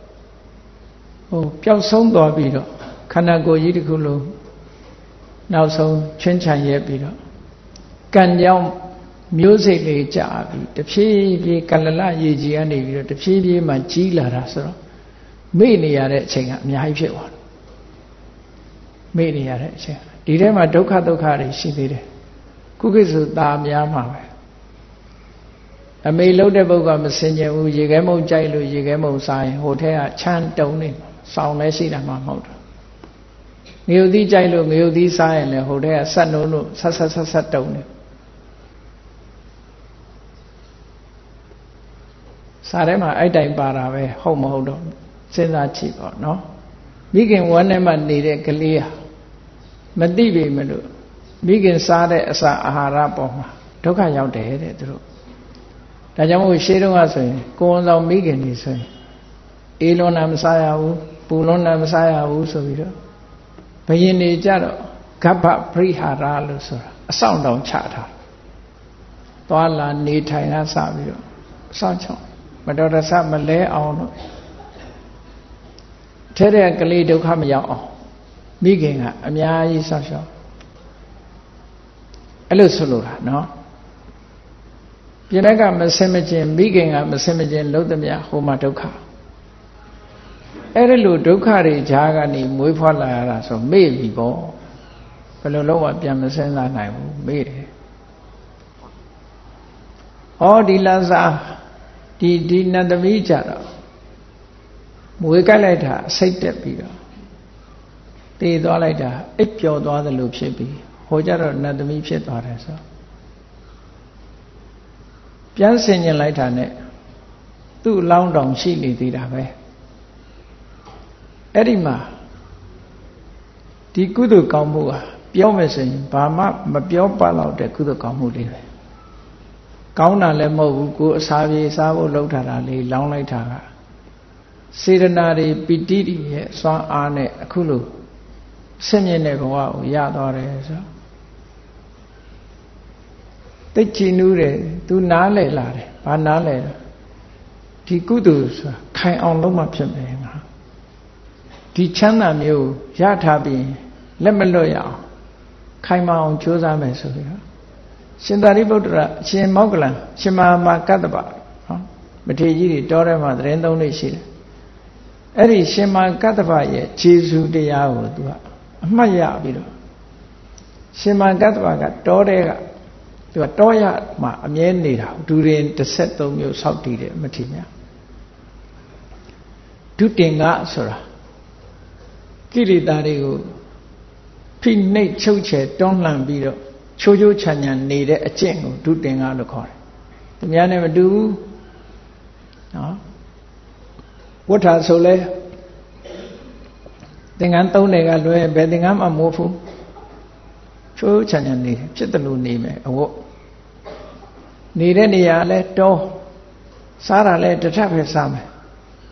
ပျောက်ဆုံးသွားပြီးတော့ခန္ဓာကိုယ်ကြီးတစ်ခုလုံးနောက်ဆုံးချွင်းချံရဲပြီးတော့ကံကြောင့်မျိုးစိတ်လေးကြာပြီးတဖြည်းဖြည်းကလလရေကြီးကနေပြီးတော့တဖြည်းဖြည်းမှကြီးလာတာဆိုတော့မေ့နေရတဲ့အချိန်ကအများကြီးဖြစ်သွားတယ်မေ့နေရတဲ့အချိန်ဒီထဲမှာဒုက္ခတွေရှိသေးတယ်ခုခေတ်ဆိုตาများမှာပဲအမေလှုပ်တဲ့ပုဂ္ဂိုလ်ကမစင်ကြဘူးရေခဲမုံကြိုက်လို့ရေခဲမုံစားရင်ဟိုထဲကချမ်းတုံနေစောင်းလဲရှိတာမှမဟုတ်တာငရုတ်သီးကြိုက်လို့ငရုတ်သီးစားရင်လည်းဟိုထဲကဆက်နှုံးလို့ဆက်တုံနေစားထဲမှာအဲ့တိုင်ပါတာပဲဟုတ်မဟုတ်တော့စဉ်းစားကြည့်ပေါ့နော်မိခင်ဝမ်းထဲမှာနေတဲ့ကလေးဟာမသိပေမဲ့လို့မိခင်စားတဲ့အစာအာဟာရပေါ်မှာဒုက္ခရောက်တယ်တဲ့သူတို့ဒါကြောင့်မို့ရှေးတုန်းကဆိုရင်ကိုယ်ဝန်ဆောင်မိခင်တွေဆိုရင်အေးလွန်တာမစားရဘူးပူလွန်တာမစားရဘူးဆိုပြီးတော့ဘယင်တွေကြတော့ဂဗ္ဗပရိဟာရလို့ဆိုတာအဆောင်တောင်ချထားသွားလာနေထိုင်တာစပြီးတော့အဆောင်ချောင်းမတော်တဆမလဲအောင်လို့ထဲတဲ့ကလေးဒုက္ခမရောက်အောင်မိခင်ကအများကြီးဆောက်ရှောက်အဲ့လိုဆိုလို့တာနော်ပြင်ဘက်ကမဆင်မကျင်မိခင်ကမဆင်မကျင်လုံးသမျှဟိုမှာဒုက္ခအဲ့ဒီလိုဒုက္ခတွေကြားကနေမွေးဖွားလာရတာဆိုမေ့ပြီပေါ့ဘယ်လိုလုံးဝပြန်မစဉ်းစားနိုင်ဘူးမေ့တယ်ဒီလန်းစားဒီနတ်သမီးကြတော့မွေးကြိုက်လိုက်တာစိတ်တက်ပြီးတော့တည်သွားလိုက်တာအိပ်ပျော်သွားသလိုဖြစ်ပြီးဟိုကြတော့နတ်သမီးဖြစ်သွားတယ်ဆိုပြန်ဆင်ញင်လိုက်တာနဲ့သူ့လောင်းတောင်ရှိနေသေးတာပဲအဲ့ဒီမှာဒီကုသိုလ်ကောင်းမှုဟာပြောမယ်ဆိုရင်ဘာမှမပြောပလောက်တဲ့ကုသိုလ်ကောင်းမှုလေးပဲကောင်းတာလည်းမဟုတ်ဘူးကိုယ်အစာပြေစားဖို့လှုပ်ထားတာလေးလောင်းလိုက်တာကစေတနာတွေပီတိတွေရဲ့စွမ်းအားနဲ့အခုလိုဆင့်မြင့်တဲ့ဘဝကိုရသွားတယ်ဆိုသိချင်နူးတယ်သူနားလည်လာတယ်ဘာနားလည်ဒီကုသိုလ်ဆိုတာခိုင်အောင်လုပ်မှဖြစ်မယ်ငါဒီချမ်းသာမျိုးရထားပြီးလက်မလွတ်ရအောင်ခိုင်မအောင်ကြိုးစားမယ်ဆိုပြီးတော့ရှင်သာရိပုတ္တရာရှင်မောဂလန်ရှင်မဟာကတ္တပနော်မထေရကြီးတွေတောထဲမှာသတင်းသုံးနေရှိတယ်အဲ့ဒီရှင်မဟာကတ္တပရဲ့ခြေစုတရားကိုသူကအမှတ်ရပြီးတော့ရှင်မဟာကတ္တပကတောထဲကသူကတောရမှာအမြဲနေတာဒူရင်13မျိုးစောက်တည်တယ်မထေရများဒုတင်ကဆိုတာကိလေသာတွေကိုဖိနှိပ်ချုပ်ချယ်တွန်းလှန်ပြီးတော့ချိုးချိုးချမ်းချမ်းနေတဲ့အကျင့်ကိုဒုတင်ကလို့ခေါ်တယ်။သူများနဲ့မတူဘူး။နော်။ဝဋ္ဌာဆိုလဲသင်္ကန်းသုံးတယ်ကလွယ်ဘယ်သင်္ကန်းမှမဟုတ်ဘူး။ချိုးချမ်းချမ်းနေဖြစ်တယ်လို့နေမယ်အဝတ်နေတဲ့နေရာလဲတောစားတာလဲတစ်ထပ်ပဲစားမယ်။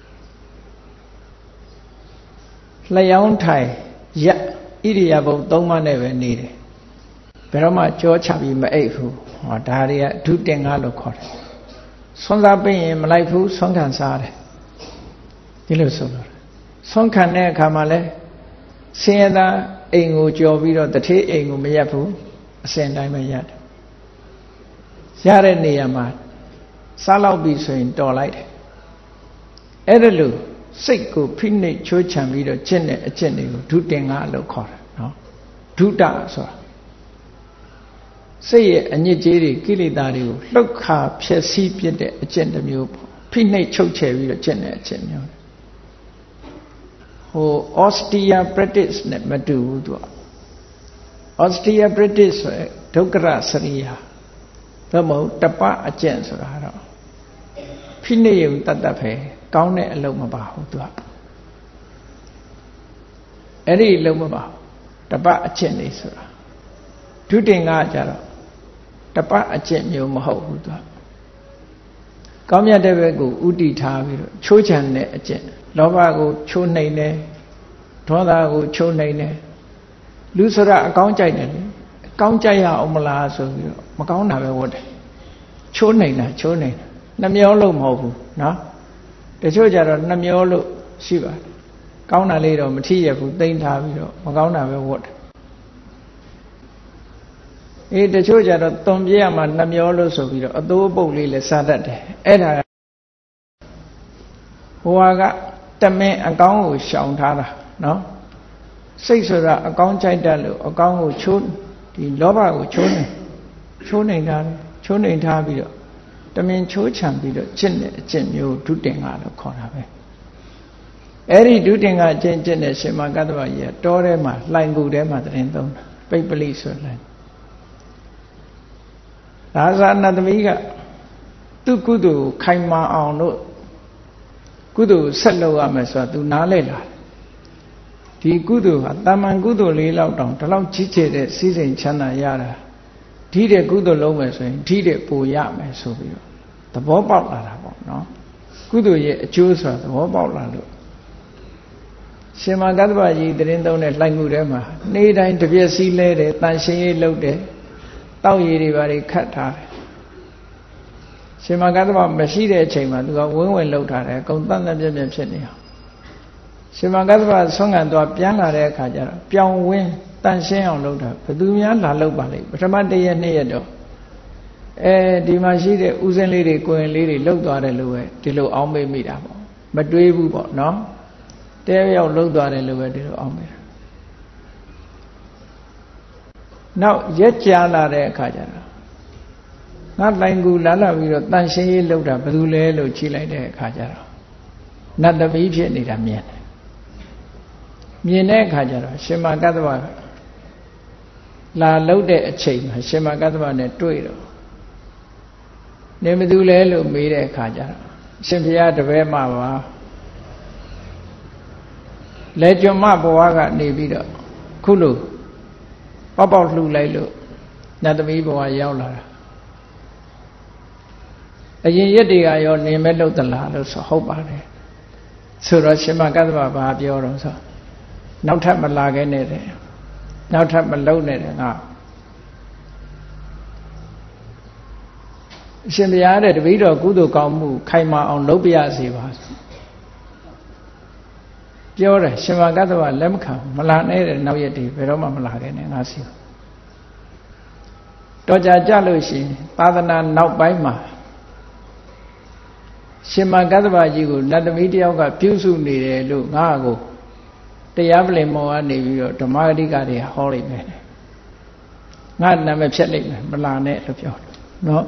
လျှောင်းထိုင်ရက်ဣရိယာပုသုံးပါးနဲ့ပဲနေတယ်ဘယ်တော့မှကြောချပြီးမအိပ်ဘူးဒါတွေကဒုတင်္ဂလို့ခေါ်တယ်ဆွမ်းစားပင်ရင်မလိုက်ဘူးဆွမ်းခံစားတယ်ဒီလိုဆိုလို့ဆွမ်းခံတဲ့အခါမှာလဲဆင်းရဲသားအိမ်ကိုကြော်ပြီးတော့တထေးအိမ်ကိုမရက်ဘူးအစဉ်တိုင်းပဲရတယ်ရတဲ့နေရာမှာစားလောက်ပြီဆိုရင်တော်လိုက်တယ်အဲ့ဒါလို့စိတ်ကိုဖိနှိပ်ချိုးချံပြီးတော့ကျင့်တဲ့အကျင့်တွေကိုဒုတင်္ဂလို့ခေါ်တယ်နော်ဒုတဆိုတာစိတ်ရဲ့အညစ်အကြေးတွေကိလေသာတွေကိုလှုပ်ခါဖျက်ဆီးပြတဲ့အကျင့်တစ်မျိုးပေါ့ဖိနှိပ်ချုပ်ချယ်ပြီးတော့ကျင့်တဲ့အကျင့်မျိုးဟို austere practice နဲ့မတူဘူးသူက austere practice ဆိုရင်ဒုက္ခရစရိယာဘယ်မဟုတ်တပအကျင့်ဆိုတာတော့ဖိနှိပ်ရုံတတ်တတ်ပဲကောင်းတဲ့အလုပ်မပါဘူးသူကအဲ့ဒီအလုပ်မပါတပအကျင့်နေဆိုတာဒုတင်္ဂကြတော့တပအကျင့်မျိုးမဟုတ်ဘူးသူကကောင်းမြတ်တဲ့ဘက်ကိုဥတီထားပြီးတော့ချိုးချံတဲ့အကျင့်လောဘကိုချိုးနှိမ်တယ်ဒေါသကိုချိုးနှိမ်တယ်လူဆိုရအကောင်းကြိုက်တယ်လေအကောင်းကြိုက်ရအောင်မလားဆိုပြီးတော့မကောင်းတာပဲဝတ်တယ်ချိုးနှိမ်တာချိုးနှိမ်တာနှမျောလို့မဟုတ်ဘူးနော်တချို့ကြတော့နှမျောလို့ရှိပါတယ်ကောင်းတာလေးတော့မထီရဘူးတိမ့်ထားပြီးတော့မကောင်းတာပဲဝတ်တယ်တချို့ကြတော့သွန်ပြရမှာနှမျောလို့ဆိုပြီးတော့အသိုးပုတ်လေးလည်းစားတတ်တယ်အဲ့ဒါဟိုကတမင်အကောင်းကိုရှောင်ထားတာနော်စိတ်ဆိုတာအကောင်းကြိုက်တတ်လို့အကောင်းကိုချိုးဒီလောဘကိုချိုးနှိမ်ထားတယ်ချိုးနှိမ်ထားပြီးတော့တမင်ချိုးချံပြီးတော့ကျင့်တဲ့အကျင့်မျိုးဒုတင်္ဂလို့ခေါ်တာပဲအဲ့ဒီဒုတင်္ဂကျင့်တဲ့ရှင်မကတ္တဗကြီးကတောထဲမှာလှိုင်ကူထဲမှာတင်သုံးတာပိပ္ပလိဆိုလှိုင်ဒါသာနတ်သမီးကသူကုသိုလ်ခိုင်မာအောင်လို့ကုသိုလ်ဆက်လုပ်ရမယ်ဆိုတာသူနားလဲလာဒီကုသိုလ်ဟာတာမန်ကုသိုလ်လေးလောက်တောင်ဒီလောက်ကြီးကျယ်တဲ့စည်းစိမ်ချမ်းသာရတာဒီတဲ့ကုသိုလ်လုံးမယ်ဆိုရင်ဒီတဲ့ပိုရမယ်ဆိုပြီးတော့သဘောပေါက်လာတာပေါ့နော်ကုသိုလ်ရဲ့အကျိုးဆိုတာသဘောပေါက်လာလို့ရှင်မကတ္တဗကြီးတရင်သုံးတဲ့လှိုင်မှုထဲမှာနေ့တိုင်းတပြည့်စည်းလဲတယ်တန်ရှင်းရေးလုပ်တယ်တောက်ရည်တွေဘာတွေခတ်ထားတယ်ရှင်မကတ္တဗမရှိတဲ့အချိန်မှာသူကဝင်းဝင်လှုပ်ထားတယ်အကုန်တန်တန်ပြည့်ပြည့်ဖြစ်နေအောင်ရှင်မကတ္တဗဆွမ်းခံသွားပြန်လာတဲ့အခါကျတော့ပြောင်းဝင်းတန်ရှင်းအောင်လုပ်တာဘယ်သူများလာလုပ်ပါလိမ့်ပထမ1ရက်2ရက်တော့ဒီမှာရှိတဲ့ဥစဉ်လေးတွေကိုရင်လေးတွေလှုပ်သွားတယ်လို့ပဲဒီလိုအောင်းမေ့မိတာပေါ့မတွေးဘူးပေါ့နော်တဲရောက်လှုပ်သွားတယ်လို့ပဲဒီလိုအောင်းမေ့တာနောက်ရက်ကြာလာတဲ့အခါကျတော့ငါတိုင်ကူလာပြီးတော့တန်ရှင်းရေးလှုပ်တာဘယ်သူလဲလို့ကြည့်လိုက်တဲ့အခါကျတော့နတ်သမီးဖြစ်နေတာမြင်တယ်မြင်တဲ့အခါကျတော့ရှင်မကတ္တဗလာလှုပ်တဲ့အချိန်မှာရှင်မကတ္တဗနဲ့တွေ့တော့နေမသူလဲလို့မေးတဲ့အခါကျတော့ရှင်ဘုရားတပည့်မှာပါလဲကြွမဘဝကနေပြီးတော့ခုလိုပေါက်လှူလိုက်လို့နတ်သမီးဘဝရောက်လာတာအရင်ရက်တွေကရောနေမဲ့လှုပ်သလားလို့ဆိုဟုတ်ပါတယ်ဆိုတော့ရှင်မကတ္တဗဘာပြောတော့ဆိုနောက်ထပ်မလာခဲ့နဲ့တဲ့နောက်ထပ်မလှုပ်နဲ့တဲ့ငါအရှင်ဘုရားတဲ့တပည့်တော်ကုသိုလ်ကောင်းမှုခိုင်မာအောင်လုပ်ပြရစီပါပြောတယ်ရှင်မကတ္တဗလက်မခံမလာနဲ့တဲ့နောက်ရက်တွေဘယ်တော့မှမလာခဲ့နဲ့ငါစီတော့ကြလို့ရှိရင်သာသနာနောက်ပိုင်းမှာရှင်မကတ္တဗကြီးကိုနတ်သမီးတယောက်ကပြုစုနေတယ်လို့ငါ့ကိုတရားပလင်မောကနေပြီးတော့ဓမ္မဂတိကတွေဟောလိုက်မယ်ငါနာမည်ဖြတ်လိုက်မယ်မလာနဲ့လို့ပြောတယ်နော်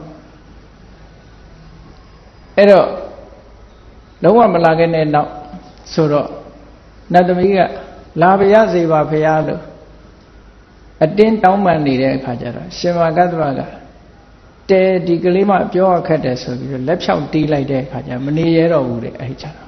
အဲ့တော့လုံးဝမလာခဲ့တဲ့နောက်ဆိုတော့နတ်သမီးကလာပါရစေပါဖေရလို့အတင်းတောင်းပန်နေတဲ့အခါကျတော့ရှင်မကတ္တဗကတဲဒီကလေးမှပြောရခက်တယ်ဆိုပြီးတော့လက်ဖြောင့်တီးလိုက်တဲ့အခါကျမနေရတော့ဘူးတဲ့အဲ့ကြတော့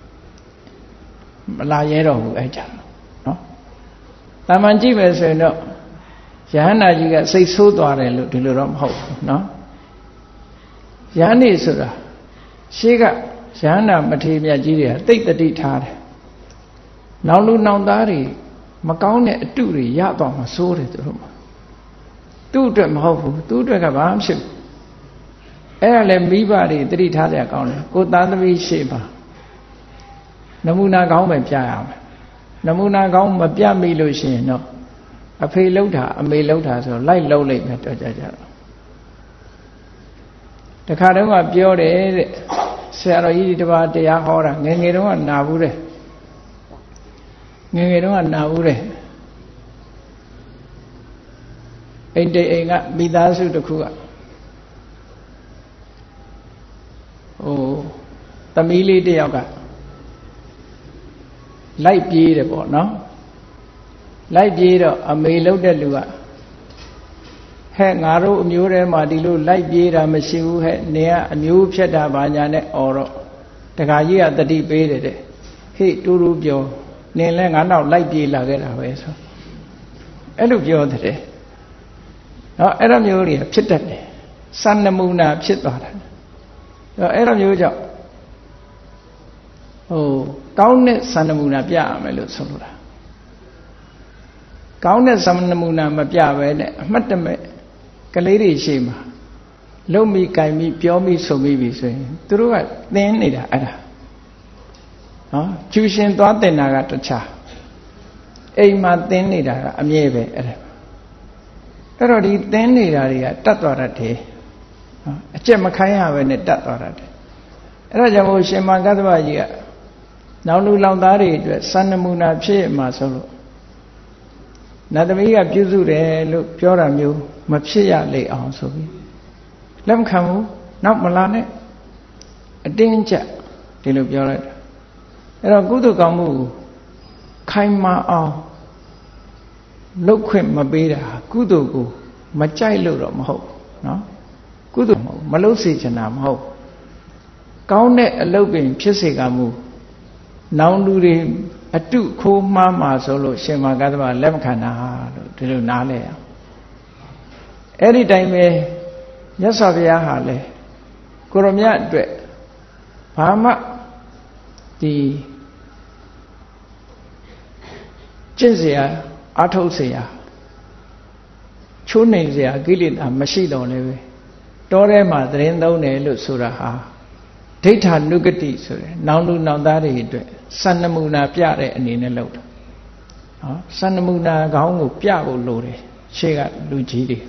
မလာရဲတော့ဘူးအဲ့ကြတော့နော်တာမန်ကြည့်မယ်ဆိုရင်တော့ယဟန္တာကြီးကစိတ်ဆိုးသွားတယ်လို့ဒီလိုတော့မဟုတ်ဘူးနော်ယဟန်နေဆိုတာရှေးကယဟန္တာမထေရမြတ်ကြီးတွေကတိတ်တတိထားတယ်နောက်လူနောက်သားတွေမကောင်းတဲ့အတုတွေရသွားမှစိုးတယ်သူတို့သူ့အတွက်မဟုတ်ဘူးသူ့အတွက်ကဘာမှဖြစ်ဘူးအဲ့ဒါလည်းမိဘတွေတတိထားကြကောင်းတယ်ကိုသားသမီးရှိပါနမူနာကောင်းပဲပြရမယ်နမူနာကောင်းမပြမိလို့ရှိရင်တော့အဖေလှုပ်တာအမေလှုပ်တာဆိုတော့လိုက်လှုပ်လိုက်မယ်တော့ကြတော့တခါတော့ကပြောတယ်တဲ့ဆရာတော်ကြီးဒီတပါးတရားဟောတာငယ်ငယ်တုန်းကနာဘူးတဲ့ငယ်ငယ်တုန်းကနာဘူးတဲ့အိမ်တိတ်အိမ်ကမိသားစုတစ်ခုကသမီးလေးတစ်ယောက်ကလိုက်ပြေးတယ်ပေါ့နော်လိုက်ပြေးတော့အမေလှုပ်တဲ့လူကဟဲ့ငါတို့အမျိုးထဲမှာဒီလိုလိုက်ပြေးတာမရှိဘူးဟဲ့နေကအမျိုးဖြတ်တာဘာညာနဲ့အော်တော့တခါကြီးကတတိပေးတယ်တဲ့ဟေ့တူတူပြောနင်လဲငါနောက်လိုက်ပြေးလာခဲ့တာပဲဆိုအဲ့လိုပြောတဲ့နော်အဲ့လိုမျိုးတွေဖြစ်တတ်တယ်စံနမူနာဖြစ်သွားတာအဲ့လိုမျိုးကြောင့်ကောင်းတဲ့စံနမူနာပြရမယ်လို့ဆိုလိုတာကောင်းတဲ့စံနမူနာမပြဘဲနဲ့အမှတ်တမဲ့ကလေးတွေရှိမှာလုံမိကြိုင်မိပြောမိဆိုမိပြီဆိုရင်သူတို့ကသင်နေတာအဲ့ဒါနော်ကျူရှင်သွားတင်တာကတခြားအိမ်မှာသင်နေတာကအမြဲပဲအဲ့ဒါအဲ့တော့ဒီသင်နေတာတွေကတတ်သွားတတ်တယ်အကျက်မခိုင်းရပဲနဲ့တတ်သွားတတ်တယ်အဲ့ဒါကြောင့်မို့ရှင်မကတ္တဗကြီးကနောက်လူလောင်သားတွေအတွက်စံနမူနာဖြစ်မှာဆိုလို့နတ်သမီးကပြုစုတယ်လို့ပြောတာမျိုးမဖြစ်ရလေအောင်ဆိုပြီးလက်မခံဘူးနောက်မလာနဲ့အတင်းကျပ်ဒီလိုပြောလိုက်တာအဲ့တော့ကုသိုလ်ကောင်းမှုခိုင်မာအောင်လုပ်ခွင့်မပေးတာကုသိုလ်ကိုမကြိုက်လို့တော့မဟုတ်နော်ကုသိုလ်မဟုတ်မလုပ်စေချင်တာမဟုတ်ကောင်းတဲ့အလုပ်ပင်ဖြစ်စေကမူနောင်လူတွေအတုခိုးမှားမှာဆိုလို့ရှင်မကတ္တဗလက်မခံတာလို့ဒီလိုနားလဲအောင်အဲ့ဒီတိုင်းပဲမြတ်စွာဘုရားဟာလေကိုရမြတ်အတွက်ဘာမှဒီကျင့်เสียအထုတ်เสียချိုးနှိမ်เสียကိလေသာမရှိတော့လည်းပဲတောထဲမှာသတင်းသုံးတယ်လို့ဆိုတာဟာဒိဋ္ဌာနုဂတိဆိုတယ်နောင်လူနောင်သားတွေအတွက်စံနမူနာပြတဲ့အနေနဲ့လုပ်တာနော်စန္ဒမူနာကောင်းကိုပြဖို့လိုတယ်ရှေ့ကလူ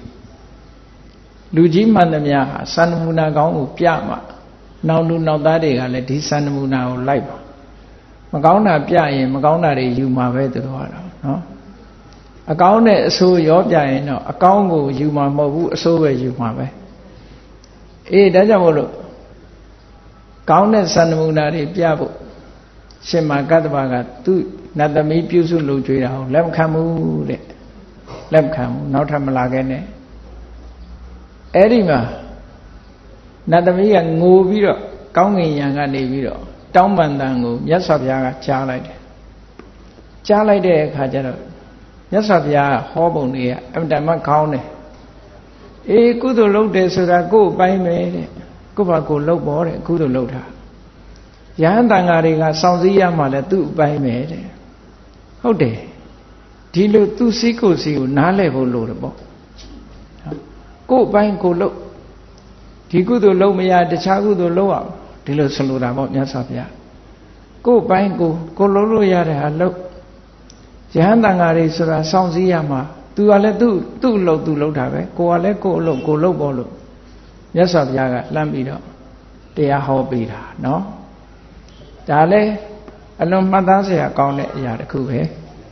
ကြီးမှန်သမျှဟာစန္ဒမူနာကောင်းကိုပြမှနောက်လူနောက်သားတွေကလည်းဒီစန္ဒမူနာကိုလိုက်ပါမကောင်းတာပြရင်မကောင်းတာတွေယူမှာပဲသူတို့ကတော့နော်အကောင်းနဲ့အဆိုးရောပြရင်တော့အကောင်းကိုယူမှာမဟုတ်ဘူးအဆိုးပဲယူမှာပဲအေးဒါကြောင့်မို့လို့ကောင်းတဲ့စန္ဒမူနာတွေပြဖို့ရှင်မကတ္တဗကသူနတ်သမီးပြုစုလုပ်ကြွေးတာကိုလက်မခံဘူးတဲ့လက်မခံဘူးနောက်ထပ်မလာခဲ့နဲ့အဲ့ဒီမှာနတ်သမီးကငိုပြီးတော့ကောင်းငင်ရံကနေပြီးတော့တောင်းပန်တန်ကိုမြတ်စွာဘုရားကကြားလိုက်တယ်ကြားလိုက်တဲ့အခါကျတော့မြတ်စွာဘုရားဟောပုံတွေကအမှန်တမ်းကောင်းတယ်အေးကုသိုလ်လုပ်တယ်ဆိုတာကိုယ်ပိုင်းပဲတဲ့ကိုယ့်ဘာကိုယ်လုပ်ပေါ်တဲ့ကုသိုလ်လုပ်တာယဟန်တန်ဃာတွေကစောင့်စည်းရမှလည်းသူ့အပိုင်းပဲတဲ့ဟုတ်တယ်ဒီလိုသူစီကိုစီကိုနားလည်ဖို့လိုတယ်ပေါ့ကိုယ်ပိုင်းကိုလုပ်ဒီကုသိုလ်လုပ်မရတခြားကုသိုလ်လုပ်အောင်ဒီလိုဆိုလိုတာပေါ့မြတ်စွာဘုရားကိုယ်ပိုင်းကိုလုပ်လို့ရတဲ့ဟာလုပ်ယဟန်တန်ဃာတွေဆိုတာစောင့်စည်းရမှသူကလည်းသူ့အလုပ်သူလုပ်တာပဲကိုကလည်းကိုယ်အလုပ်ကိုလုပ်ပေါ်လို့မြတ်စွာဘုရားကလှမ်းပြီးတော့တရားဟောပေးတာနော်ဒါလည်းအလွန်မှတ်သားစရာကောင်းတဲ့အရာတစ်ခုပဲ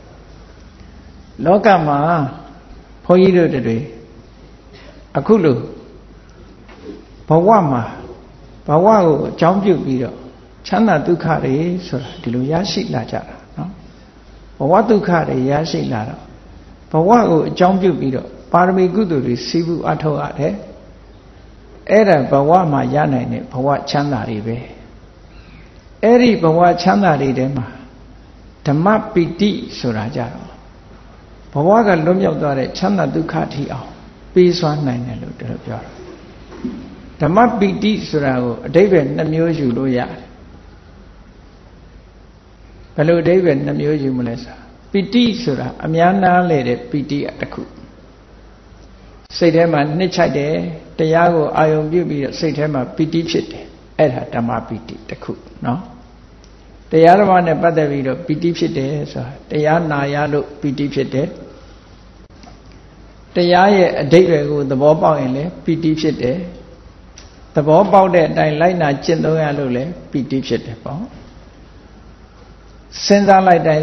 လောကမှာဘုန်းကြီးတို့တွေအခုလိုဘဝမှာဘဝကိုအကြောင်းပြုပြီးတော့ချမ်းသာဒုက္ခတွေဆိုတာဒီလိုရရှိလာကြတာနော်ဘဝဒုက္ခတွေရရှိလာတော့ဘဝကိုအကြောင်းပြုပြီးတော့ပါရမီကုသိုလ်တွေစီးပူးအထောက်ရတယ်အဲ့ဒါဘဝမှာရနိုင်တဲ့ဘဝချမ်းသာတွေပဲအဲ့ဒီဘဝချမ်းသာတွေထဲမှာဓမ္မပိတိဆိုတာကြတော့ဘဝကလွတ်မြောက်သွားတဲ့ချမ်းသာဒုက္ခထိအောင်ပေးစွမ်းနိုင်တယ်လို့တို့ပြောတာဓမ္မပိတိဆိုတာကိုအဓိပ္ပာယ်2မျိုးယူလို့ရတယ်ဘယ်လိုအဓိပ္ပာယ်2မျိုးယူမလဲဆိုပိတိဆိုတာအများနာလဲတဲ့ပိတိအတစ်ခုစိတ်ထဲမှာနှစ်ချိုက်တယ်တရားကိုအာယုံပြုပြီးတော့စိတ်ထဲမှာပိတိဖြစ်တယ်အဲ့ဒါဓမ္မပိတိတစ်ခုနော်တရားဓမ္မနဲ့ပတ်သက်ပြီးတော့ပိတိဖြစ်တယ်ဆိုတာတရားနာရလို့ပိတိဖြစ်တယ်တရားရဲ့အဓိပ္ပာယ်ကိုသဘောပေါက်ရင်လည်းပိတိဖြစ်တယ်သဘောပေါက်တဲ့အတိုင်းလိုက်နာကျင့်သုံးရလို့လည်းပိတိဖြစ်တယ်ပေါ့စဉ်းစားလိုက်တိုင်း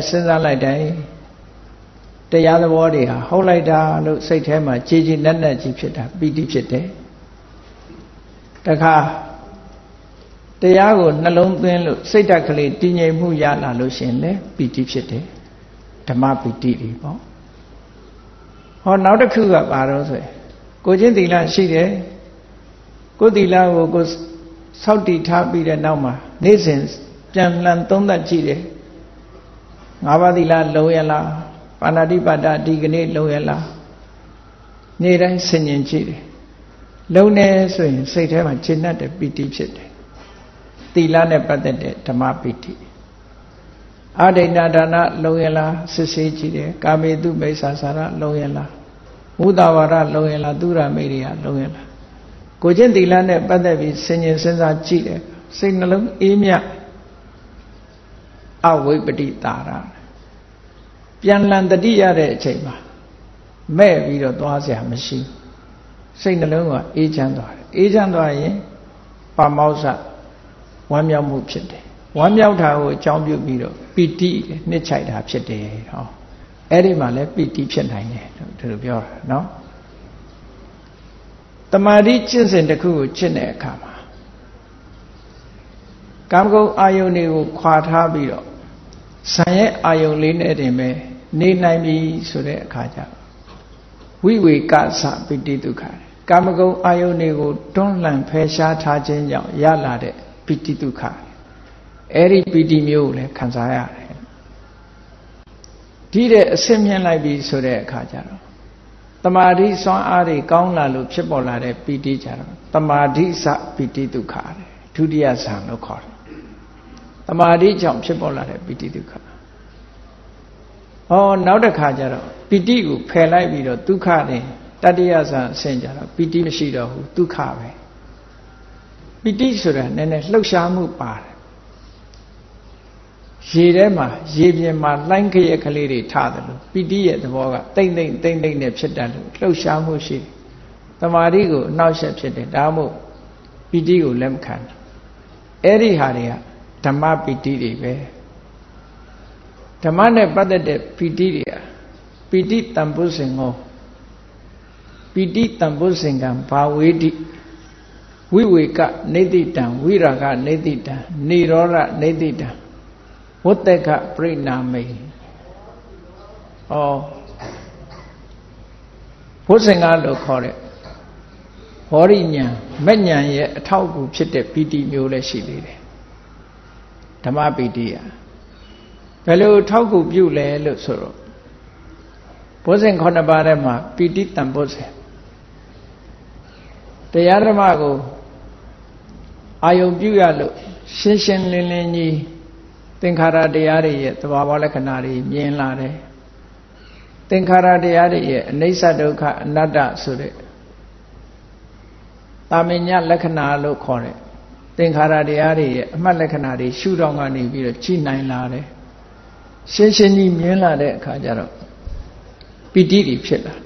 တရားသဘောတွေဟာဟုတ်လိုက်တာလို့စိတ်ထဲမှာကြည်ကြည်နက်နက်ကြီးဖြစ်တာပိတိဖြစ်တယ်တခါတရားကိုနှလုံးသွင်းလို့စိတ်ဓာတ်ကလေးတည်ငြိမ်မှုရလာလို့ရှင်လေပီတိဖြစ်တယ်ဓမ္မပီတိတွေပေါ့ဟောနောက်တစ်ခုကဘာလို့ဆိုရင်ကိုချင်းသီလရှိတယ်ကိုသီလကိုကိုစောင့်တည်ထားပြီးတဲ့နောက်မှာနေ့စဉ်ပြန်လှန်သုံးသပ်ကြည့်တယ်၅ပါးသီလလုံးရလားပါဏာတိပါဒဒီကနေ့လုံးရလားနေ့တိုင်းဆင်ញင်ကြည့်တယ်လုံးနေဆိုရင်စိတ်ထဲမှာရှင်းတတ်တဲ့ပီတိဖြစ်တယ်သီလနဲ့ပတ်သက်တဲ့ဓမ္မပိဋိအာဒိဏဒါနလုံးရလားစစ်ဆေးကြည့်တယ်ကာမေတုမိစ္ဆာစာရလုံးရလားမုဒဝါဒလုံးရလားသူရမေရိယလုံးရလားကိုချင်းသီလနဲ့ပတ်သက်ပြီးစဉ်းကျင်စဉ်းစားကြည့်တယ်စိတ်နှလုံးအေးမြအဝိပတိတာရပြန်လန်တတိရတဲ့အချိန်မှာမဲ့ပြီးတော့သွားเสียမရှိစိတ်နှလုံးကအေးချမ်းသွားတယ်အေးချမ်းသွားရင်ပါမောက္ခဝမ်းမြောက်မှုဖြစ်တယ်ဝမ်းမြောက်တာကိုအကြောင်းပြုပြီးတော့ပီတိနှစ်ချိုက်တာဖြစ်တယ်ဟောအဲ့ဒီမှာလဲပီတိဖြစ်နိုင်တယ်သူတို့ပြောတာနော်တမာတိကျင့်စဉ်တစ်ခုကိုကျင့်တဲ့အခါမှာကာမဂုဏ်အာယုန်တွေကိုခွာထားပြီးတော့ဇန်ရဲ့အာယုန်လေးနဲ့တင်ပဲနေနိုင်ပြီဆိုတဲ့အခါကျဝိဝေကသပီတိဒုက္ခကာမဂုဏ်အာယုန်တွေကိုတွန်းလှန်ဖယ်ရှားထားခြင်းကြောင့်ရလာတဲ့ပီတိဒုက္ခအဲ့ဒီပီတိမျိုးကိုလည်းခံစားရတယ်ဒီတဲ့အစစ်မြင်လိုက်ပြီဆိုတဲ့အခါကျတော့တမာတိစွမ်းအားတွေကောင်းလာလို့ဖြစ်ပေါ်လာတဲ့ပီတိကြတော့တမာတိစပီတိဒုက္ခတဲ့ဒုတိယဇန်လို့ခေါ်တယ်တမာတိကြောင့်ဖြစ်ပေါ်လာတဲ့ပီတိဒုက္ခနောက်တစ်ခါကျတော့ပီတိကိုဖယ်လိုက်ပြီးတော့ဒုက္ခနဲ့တတိယဇန်အဆင့်ကြတော့ပီတိမရှိတော့ဘူးဒုက္ခပဲပီတိဆိုတာနည်းနည်းလှုပ်ရှားမှုပါတယ်ရေထဲမှာရေပြင်မှာလှိုင်းခရက်ကလေးတွေထားတယ်လို့ပီတိရဲ့သဘောကတိမ့်တိမ့်နဲ့ဖြစ်တတ်လို့လှုပ်ရှားမှုရှိတယ်။တမာတိကိုအနှောက်အယှက်ဖြစ်တယ်ဒါမှမဟုတ်ပီတိကိုလက်မခံဘူး။အဲ့ဒီဟာတွေကဓမ္မပီတိတွေပဲ။ဓမ္မနဲ့ပတ်သက်တဲ့ပီတိတွေကပီတိတံပုစင်ကိုပီတိတံပုစင်ကံဘာဝေတိဝိဝေကနေတိတံဝိရာဂနေတိတံနိရောဓနေတိတံဝတ္တကပရိနာမေဩဘုဇင်္ဂလို့ခေါ်တဲ့ဘောရိညာမဉ္ဉဏ်ရဲ့အထောက်အကူဖြစ်တဲ့ပီတိမျိုးလည်းရှိသေးတယ်ဓမ္မပီတိอ่ะဘယ်လိုထောက်ကူပြုလဲလို့ဆိုတော့ဘုဇင်9ပါးထဲမှာပီတိတံဘုဇင်တရားဓမ္မကိုအာယုံပြုရလို့ရှင်းရှင်းလင်းလင်းကြီးသင်္ခါရတရားတွေရဲ့သဘာဝလက္ခဏာတွေမြင်လာတယ်သင်္ခါရတရားတွေရဲ့အနိစ္စဒုက္ခအနတ္တဆိုတဲ့တာမညလက္ခဏာလို့ခေါ်တဲ့သင်္ခါရတရားတွေရဲ့အမှတ်လက္ခဏာတွေရှုထောင့်ကနေပြီးတော့ကြည်နိုင်လာတယ်ရှင်းရှင်းကြီးမြင်လာတဲ့အခါကျတော့ပီတိတွေဖြစ်လာ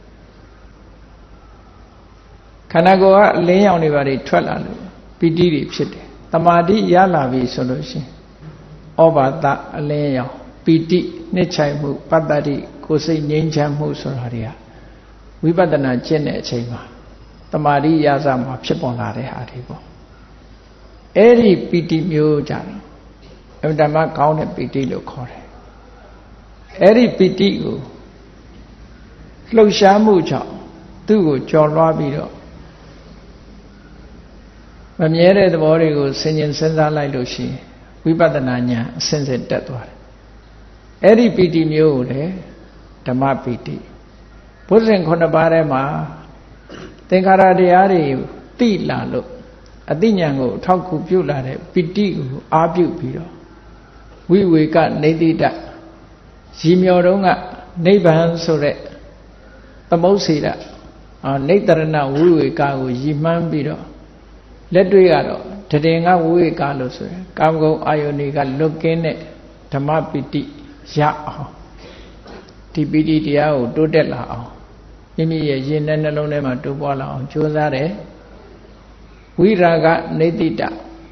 ခန္ဓာကိုယ်ကအလင်းရောင်တွေပါတွေထွက်လာလို့ပီတိတွေဖြစ်တယ်တမာတိရလာပြီဆိုလို့ရှိရင်ဩဘာသအလင်းရောင်ပီတိနှစ်ချိုင်မှုပတ္တတိကိုယ်စိတ်ငြိမ်းချမ်းမှုဆိုတာတွေကဝိပဿနာကျင့်တဲ့အချိန်မှာတမာတိရစမှာဖြစ်ပေါ်လာတဲ့ဟာတွေပေါ့အဲ့ဒီပီတိမျိုးကြတယ်အမှန်တမ်းကောင်းတဲ့ပီတိလို့ခေါ်တယ်အဲ့ဒီပီတိကိုလှုပ်ရှားမှုကြောင့်သူ့ကိုကြော်လွှားပြီးတော့မမြဲတဲ့သဘောတွေကိုဆင်ခြင်စဉ်းစားလိုက်လို့ရှိရင်ဝိပဿနာဉာဏ်အစဉ်စဉ်တက်သွားတယ်အဲ့ဒီပီတိမျိုးကိုလေဓမ္မပီတိဘုဇင်9ပါးထဲမှာသင်္ခါရတရားတွေသိလာလို့အသိဉာဏ်ကိုထောက်ကူပြုလာတဲ့ပီတိကိုအားပြုပြီးတော့ဝိဝေကနေတိတရည်မြော်တုံးကနိဗ္ဗာန်ဆိုတဲ့သမုတ်စေတနိတရဏဝိဝေကကိုရည်မှန်းပြီးတော့လက်တွေ့ကတော့တည်ငါဝိဝေကလို့ဆိုရင်ကာမဂုဏ်အာယုန်တွေကလွတ်ကင်းတဲ့ဓမ္မပီတိရအောင်ဒီပီတိတရားကိုတိုးတက်လာအောင်မိမိရဲ့ရင်ထဲနှလုံးထဲမှာတိုးပွားလာအောင်ကြိုးစားတယ်ဝိရာဂနေတိတ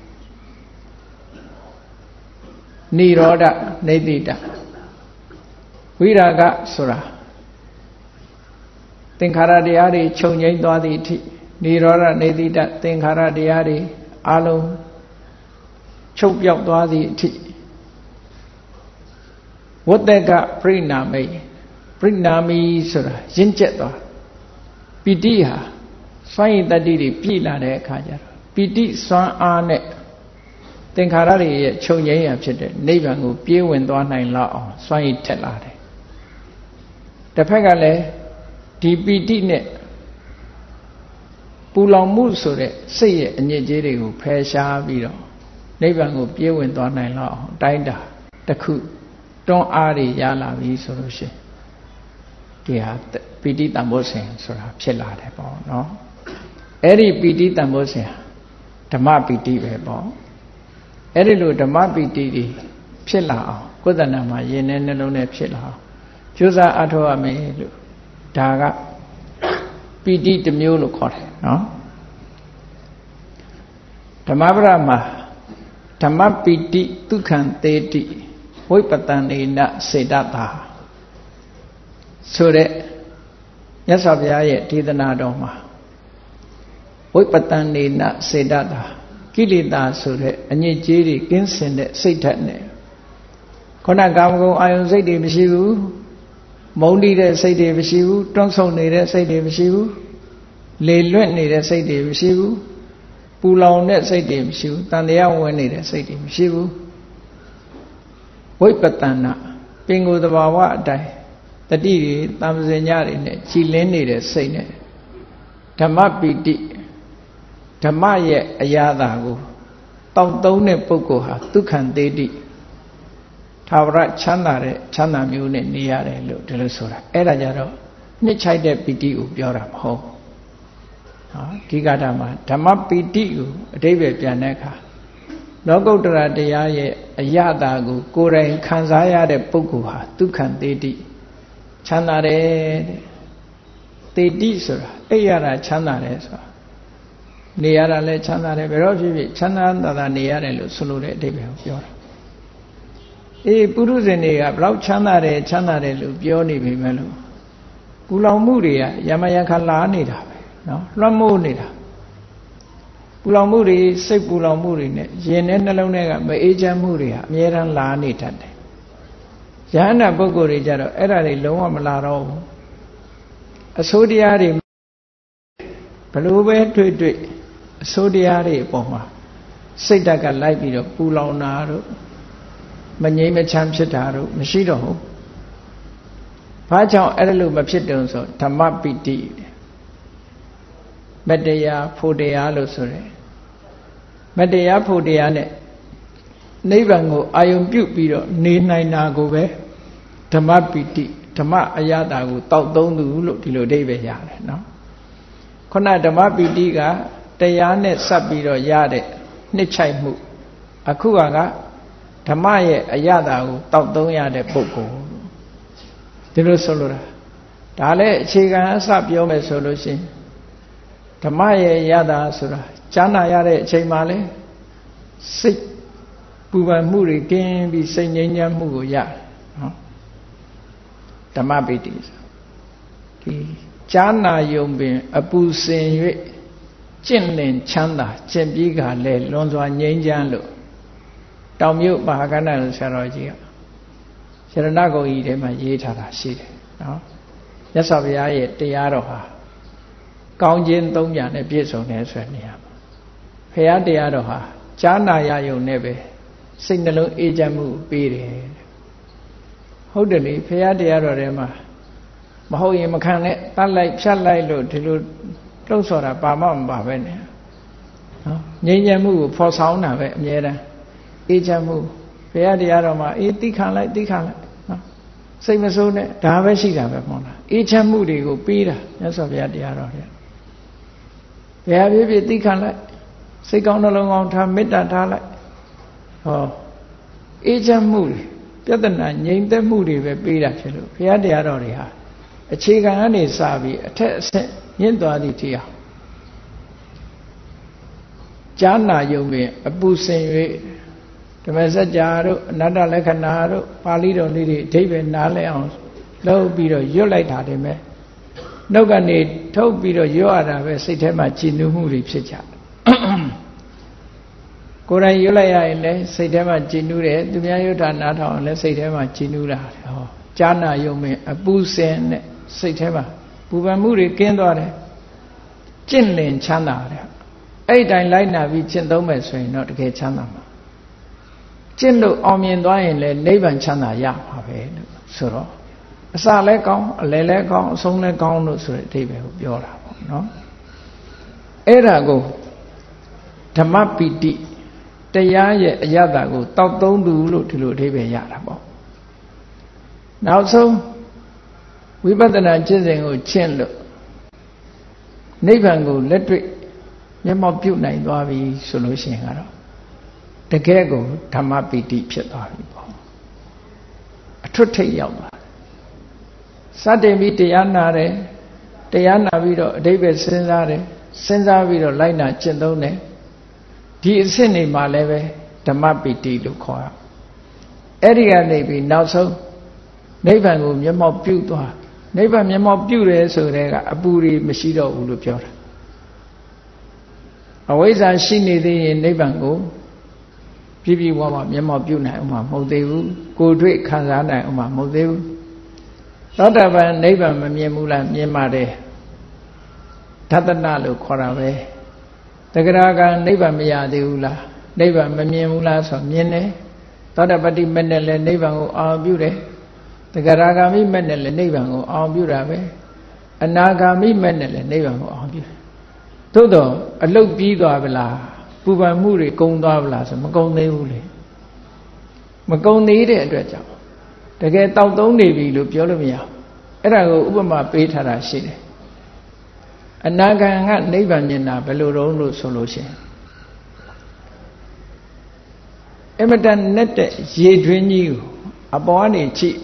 နိရောဓနေတိတဝိရာဂဆိုတာသင်္ခါရတရားတွေချုပ်ငြိမ်းသွားသည့်အထိနိရောဓနေတိတသင်္ခါရတရားတွေအလုံးချုပ်ပြောက်သွားသည့်အထိဝတ္တကပရိနာမိပရိနာမိဆိုတာရင့်ကျက်သွားပီတိဟာစွမ်းရည်တတ္တိတွေပြည့်လာတဲ့အခါကျတော့ပီတိစွမ်းအားနဲ့သင်္ခါရတွေရဲ့ချုပ်ငြိမ်းရာဖြစ်တဲ့နိဗ္ဗာန်ကိုပြေးဝင်သွားနိုင်လောက်အောင်စွမ်းရည်ထက်လာတယ်တစ်ဖက်ကလည်းဒီပီတိနဲ့ပူလောင်မှုဆိုတဲ့စိတ်ရဲ့အညစ်အကြေးတွေကိုဖယ်ရှားပြီးတော့နိဗ္ဗာန်ကိုပြေးဝင်သွားနိုင်လောက်အောင်အတိုင်းတာတစ်ခုတွန်းအားတွေရလာပြီဆိုလို့ရှိရင်ဒီဟာပီတိတံဘောဇဉ်ဆိုတာဖြစ်လာတယ်ပေါ့နော်အဲ့ဒီပီတိတံဘောဇဉ်ဓမ္မပီတိပဲပေါ့အဲ့ဒီလိုဓမ္မပီတိတွေဖြစ်လာအောင်ကိုယ်တဏ္ဍာမှာယင်တဲ့နှလုံးနဲ့ဖြစ်လာအောင်ကြိုးစားအထောက်ရမယ်လို့ဒါကပီတိတစ်မျိုးလို့ခေါ်တယ်နော်ဓမ္မပဒမှာဓမ္မပီတိဒုက္ခံသေတိဝိပတန္နေနစေတတာဆိုတဲ့မြတ်စွာဘုရားရဲ့ဒေသနာတော်မှာဝိပတန္နေနစေတတာကိလေသာဆိုတဲ့အညစ်အကြေးတွေကင်းစင်တဲ့စိတ်ဓာတ်နဲ့ခုနကာမဂုဏ်အာယုန်စိတ်တွေမရှိဘူးမုန်းတိတဲ့စိတ်တွေမရှိဘူးတွန့်ဆုတ်နေတဲ့စိတ်တွေမရှိဘူးလေလွင့်နေတဲ့စိတ်တွေမရှိဘူးပူလောင်တဲ့စိတ်တွေမရှိဘူးတန်တရားဝင်နေတဲ့စိတ်တွေမရှိဘူးဝိပတန္နပင်ကိုယ်သဘာဝအတိုင်းတတိတွေတမ္ပဇညတွေနဲ့ကြည်လင်းနေတဲ့စိတ်နဲ့ဓမ္မပီတိဓမ္မရဲ့အရာသာကိုတောက်သုံးတဲ့ပုဂ္ဂိုလ်ဟာဒုက္ခံသေးတိသာဝရချမ်းသာတဲ့ချမ်းသာမျိုးနဲ့နေရတယ်လို့ဒီလိုဆိုတာအဲ့ဒါကြတော့နှစ်ချိုက်တဲ့ပီတိကိုပြောတာမဟုတ်ဒီကတာမှာဓမ္မပီတိကိုအဓိပ္ပာယ်ပြန်တဲ့အခါလောကုတ္တရာတရားရဲ့အယတာကိုယ်တိုင်ခံစားရတဲ့ပုဂ္ဂိုလ်ဟာဒုက္ခသေတိချမ်းသာတယ်တဲ့သေတိဆိုတာအိပ်ရတာချမ်းသာတယ်ဆိုတာနေရတာလည်းချမ်းသာတယ်ဘယ်တော့ဖြစ်ဖြစ်ချမ်းသာသာနေရတယ်လို့ဆိုလိုတဲ့အဓိပ္ပာယ်ကိုပြောတာပုရုဇဉ်တွေကဘလောက်ချမ်းသာတယ်လို့ပြောနေပြီမဲ့လို့ပူလောင်မှုတွေကယမယခလာနေတာပဲနော်လွှမ်းမိုးနေတာပူလောင်မှုတွေစိတ်ပူလောင်မှုတွေနဲ့ရင်နဲ့နှလုံးထဲကမအေးချမ်းမှုတွေဟာအမြဲတမ်းလာနေတတ်တယ်ယဟန္တာပုဂ္ဂိုလ်တွေကြတော့အဲ့ဒါတွေလုံးဝမလာတော့ဘူးအဆိုးတရားတွေဘလို့ပဲတွေ့အဆိုးတရားတွေအပေါ်မှာစိတ်ဓာတ်ကလိုက်ပြီးတော့ပူလောင်တာတို့မငြိမ်းမချမ်းဖြစ်တာတို့မရှိတော့ဘူးဘာကြောင့်အဲ့ဒါလို့မဖြစ်တုံဆိုဓမ္မပိတိမတရားဖို့တရားလို့ဆိုတယ်မတရားဖို့တရားနဲ့နိဗ္ဗာန်ကိုအာယုံပြုတ်ပြီးတော့နေနိုင်တာကိုပဲဓမ္မပိတိဓမ္မအယတာကိုတောက်သုံးသူလို့ဒီလိုအဓိပ္ပာယ်ရတယ်နော်ခုနဓမ္မပိတိကတရားနဲ့စပ်ပြီးတော့ရတဲ့နှစ်ချိုက်မှုအခုကဓမ္မရဲ့အယတာကိုတောက်သုံးရတဲ့ပုဂ္ဂိုလ်ဒီလိုဆိုလိုတာဒါလည်းအခြေခံအစပြောမယ်ဆိုလို့ရှိရင်ဓမ္မရဲ့အယတာဆိုတာကြားနာရတဲ့အချိန်မှလဲစိတ်ပူပန်မှုတွေကင်းပြီးစိတ်ငြိမ်းချမ်းမှုကိုရတယ်နော်ဓမ္မပိတိဒီကြားနာယုံပင်အပူစင်၍ကျင့်လင်ချမ်းသာကျင့်ပြီးကလည်းလွန်စွာငြိမ်းချမ်းလို့တောင်မြုပ်မဟာကဏ္ဍဆရာတော်ကြီးကရတနာကုန်ကြီးထဲမှာရေးထားတာရှိတယ်နော်မြတ်စွာဘုရားရဲ့တရားတော်ဟာကောင်းခြင်း၃ညာနဲ့ပြည့်စုံတယ်ဆိုတဲ့နေရာမှာဘုရားတရားတော်ဟာကြားနာရယုံနဲ့ပဲစိတ်နှလုံးအေးချမ်းမှုပေးတယ်ဟုတ်တယ်လေဘုရားတရားတော်ထဲမှာမဟုတ်ရင်မခံနဲ့တတ်လိုက်ဖြတ်လိုက်လို့ဒီလိုလှုပ်ဆော်တာပါမပါပဲနဲ့နော်ငြိမ်းချမ်းမှုကိုဖော်ဆောင်တာပဲအမြဲတမ်းအေးချမ်းမှုဘုရားတရားတော်မှာသိခံလိုက်နော်စိတ်မဆိုးနဲ့ဒါပဲရှိတာပဲမဟုတ်လားအေးချမ်းမှုတွေကိုပြီးတာမြတ်စွာဘုရားတရားတော်ရဲ့ဘယ်ဟာဖြစ်ဖြစ်သိခံလိုက်စိတ်ကောင်းနှလုံးကောင်းထားမေတ္တာထားလိုက်ဟောအေးချမ်းမှုတွေပြဿနာငြိမ်သက်မှုတွေပဲပြီးတာဖြစ်လို့ဘုရားတရားတော်တွေဟာအခြေခံကနေစပြီးအထက်အဆင့်မြင့်သွားသည့်တရားကြားနာယုံပင်အပူစင်၍ဓမ္မစကြာတို့အနတ္တလက္ခဏာတို့ပါဠိတော်လေးတွေအဓိပ္ပာယ်နားလည်အောင်လုပ်ပြီးတော့ရွတ်လိုက်တာတည်းပဲနှုတ်ကနေထုတ်ပြီးတော့ရွတ်ရတာပဲစိတ်ထဲမှာကြည်နူးမှုတွေဖြစ်ကြကိုယ်တိုင်ရွတ်လိုက်ရရင်လည်းစိတ်ထဲမှာကြည်နူးတယ်သူများရွတ်တာနားထောင်ရင်လည်းစိတ်ထဲမှာကြည်နူးတာဟောကြားနာယုံပင်အပူစင်နဲ့စိတ်ထဲမှာပူပန်မှုတွေကင်းသွားတယ်ကျင့်လင်ချမ်းသာတယ်အဲ့တိုင်းလိုက်နာပြီးကျင့်သုံးမယ်ဆိုရင်တော့တကယ်ချမ်းသာမှာကျင့်လို့အောင်မြင်သွားရင်လည်းနိဗ္ဗာန်ချမ်းသာရမှာပဲလို့ဆိုတော့အစလည်းကောင်းအလယ်လည်းကောင်းအဆုံးလည်းကောင်းလို့ဆိုတဲ့အဓိပ္ပာယ်ကိုပြောတာပေါ့နော်အဲ့ဒါကိုဓမ္မပိတိတရားရဲ့အယတာကိုတောက်သုံးသူလို့ဒီလိုအဓိပ္ပာယ်ရတာပေါ့နောက်ဆုံးဝိပဿနာကျင့်စဉ်ကိုကျင့်လို့နိဗ္ဗာန်ကိုလက်တွေ့မျက်မှောက်ပြုနိုင်သွားပြီဆိုလို့ရှိရင်ကတော့တကယ်ကိုဓမ္မပိတိဖြစ်သွားပြီပေါ့အထွတ်ထိပ်ရောက်သွားစတင်ပြီးတရားနာတယ်တရားနာပြီးတော့အဓိပ္ပာယ်စဉ်းစားတယ်စဉ်းစားပြီးတော့လိုက်နာကျင့်သုံးတယ်ဒီအဆင့်နေမှာလည်းပဲဓမ္မပိတိလို့ခေါ်ရအဲ့ဒီကနေပြီးနောက်ဆုံးနိဗ္ဗာန်ကိုမျက်မှောက်ပြုသွားနိဗ္ဗာန်မျက်မှောက်ပြုတယ်ဆိုတဲ့ကအပူတွေမရှိတော့ဘူးလို့ပြောတာအဝိဇ္ဇာရှိနေသေးရင်နိဗ္ဗာန်ကိုပြည့်ပြည့်ဝဝမျက်မှောက်ပြုနိုင်အောင်မဟုတ်သေးဘူးကိုယ်တွေ့ခံစားနိုင်အောင်မဟုတ်သေးဘူးသောတာပန်နိဗ္ဗာန်မမြင်ဘူးလားမြင်ပါတယ်ဓတ္တနလို့ခေါ်တာပဲတဂရကံနိဗ္ဗာန်မရသေးဘူးလားနိဗ္ဗာန်မမြင်ဘူးလားဆိုမြင်တယ်သောတာပတိမက်နဲ့လည်းနိဗ္ဗာန်ကိုအောင်ပြုတယ်တဂရဂါမိမက်နဲ့လည်းနိဗ္ဗာန်ကိုအောင်ပြုတာပဲအနာဂါမိမက်နဲ့လည်းနိဗ္ဗာန်ကိုအောင်ပြုတယ်သို့တော့အလုတ်ပြီးသွားဗလားပူပန်မှုတွေကုန်သွားဗလားဆိုမကုန်သေးဘူးလေမကုန်သေးတဲ့အတွက်ကြောင့်တကယ်တောက်သုံးနေပြီလို့ပြောလို့မရဘူးအဲ့ဒါကိုဥပမာပေးထားတာရှိတယ်အနာဂံကနိဗ္ဗာန်မြင်တာဘယ်လိုတုံးလို့ဆိုလို့ရှိရင်အမတန်နဲ့တဲ့ရေတွင်းကြီးကိုအပေါ်ကနေကြည့်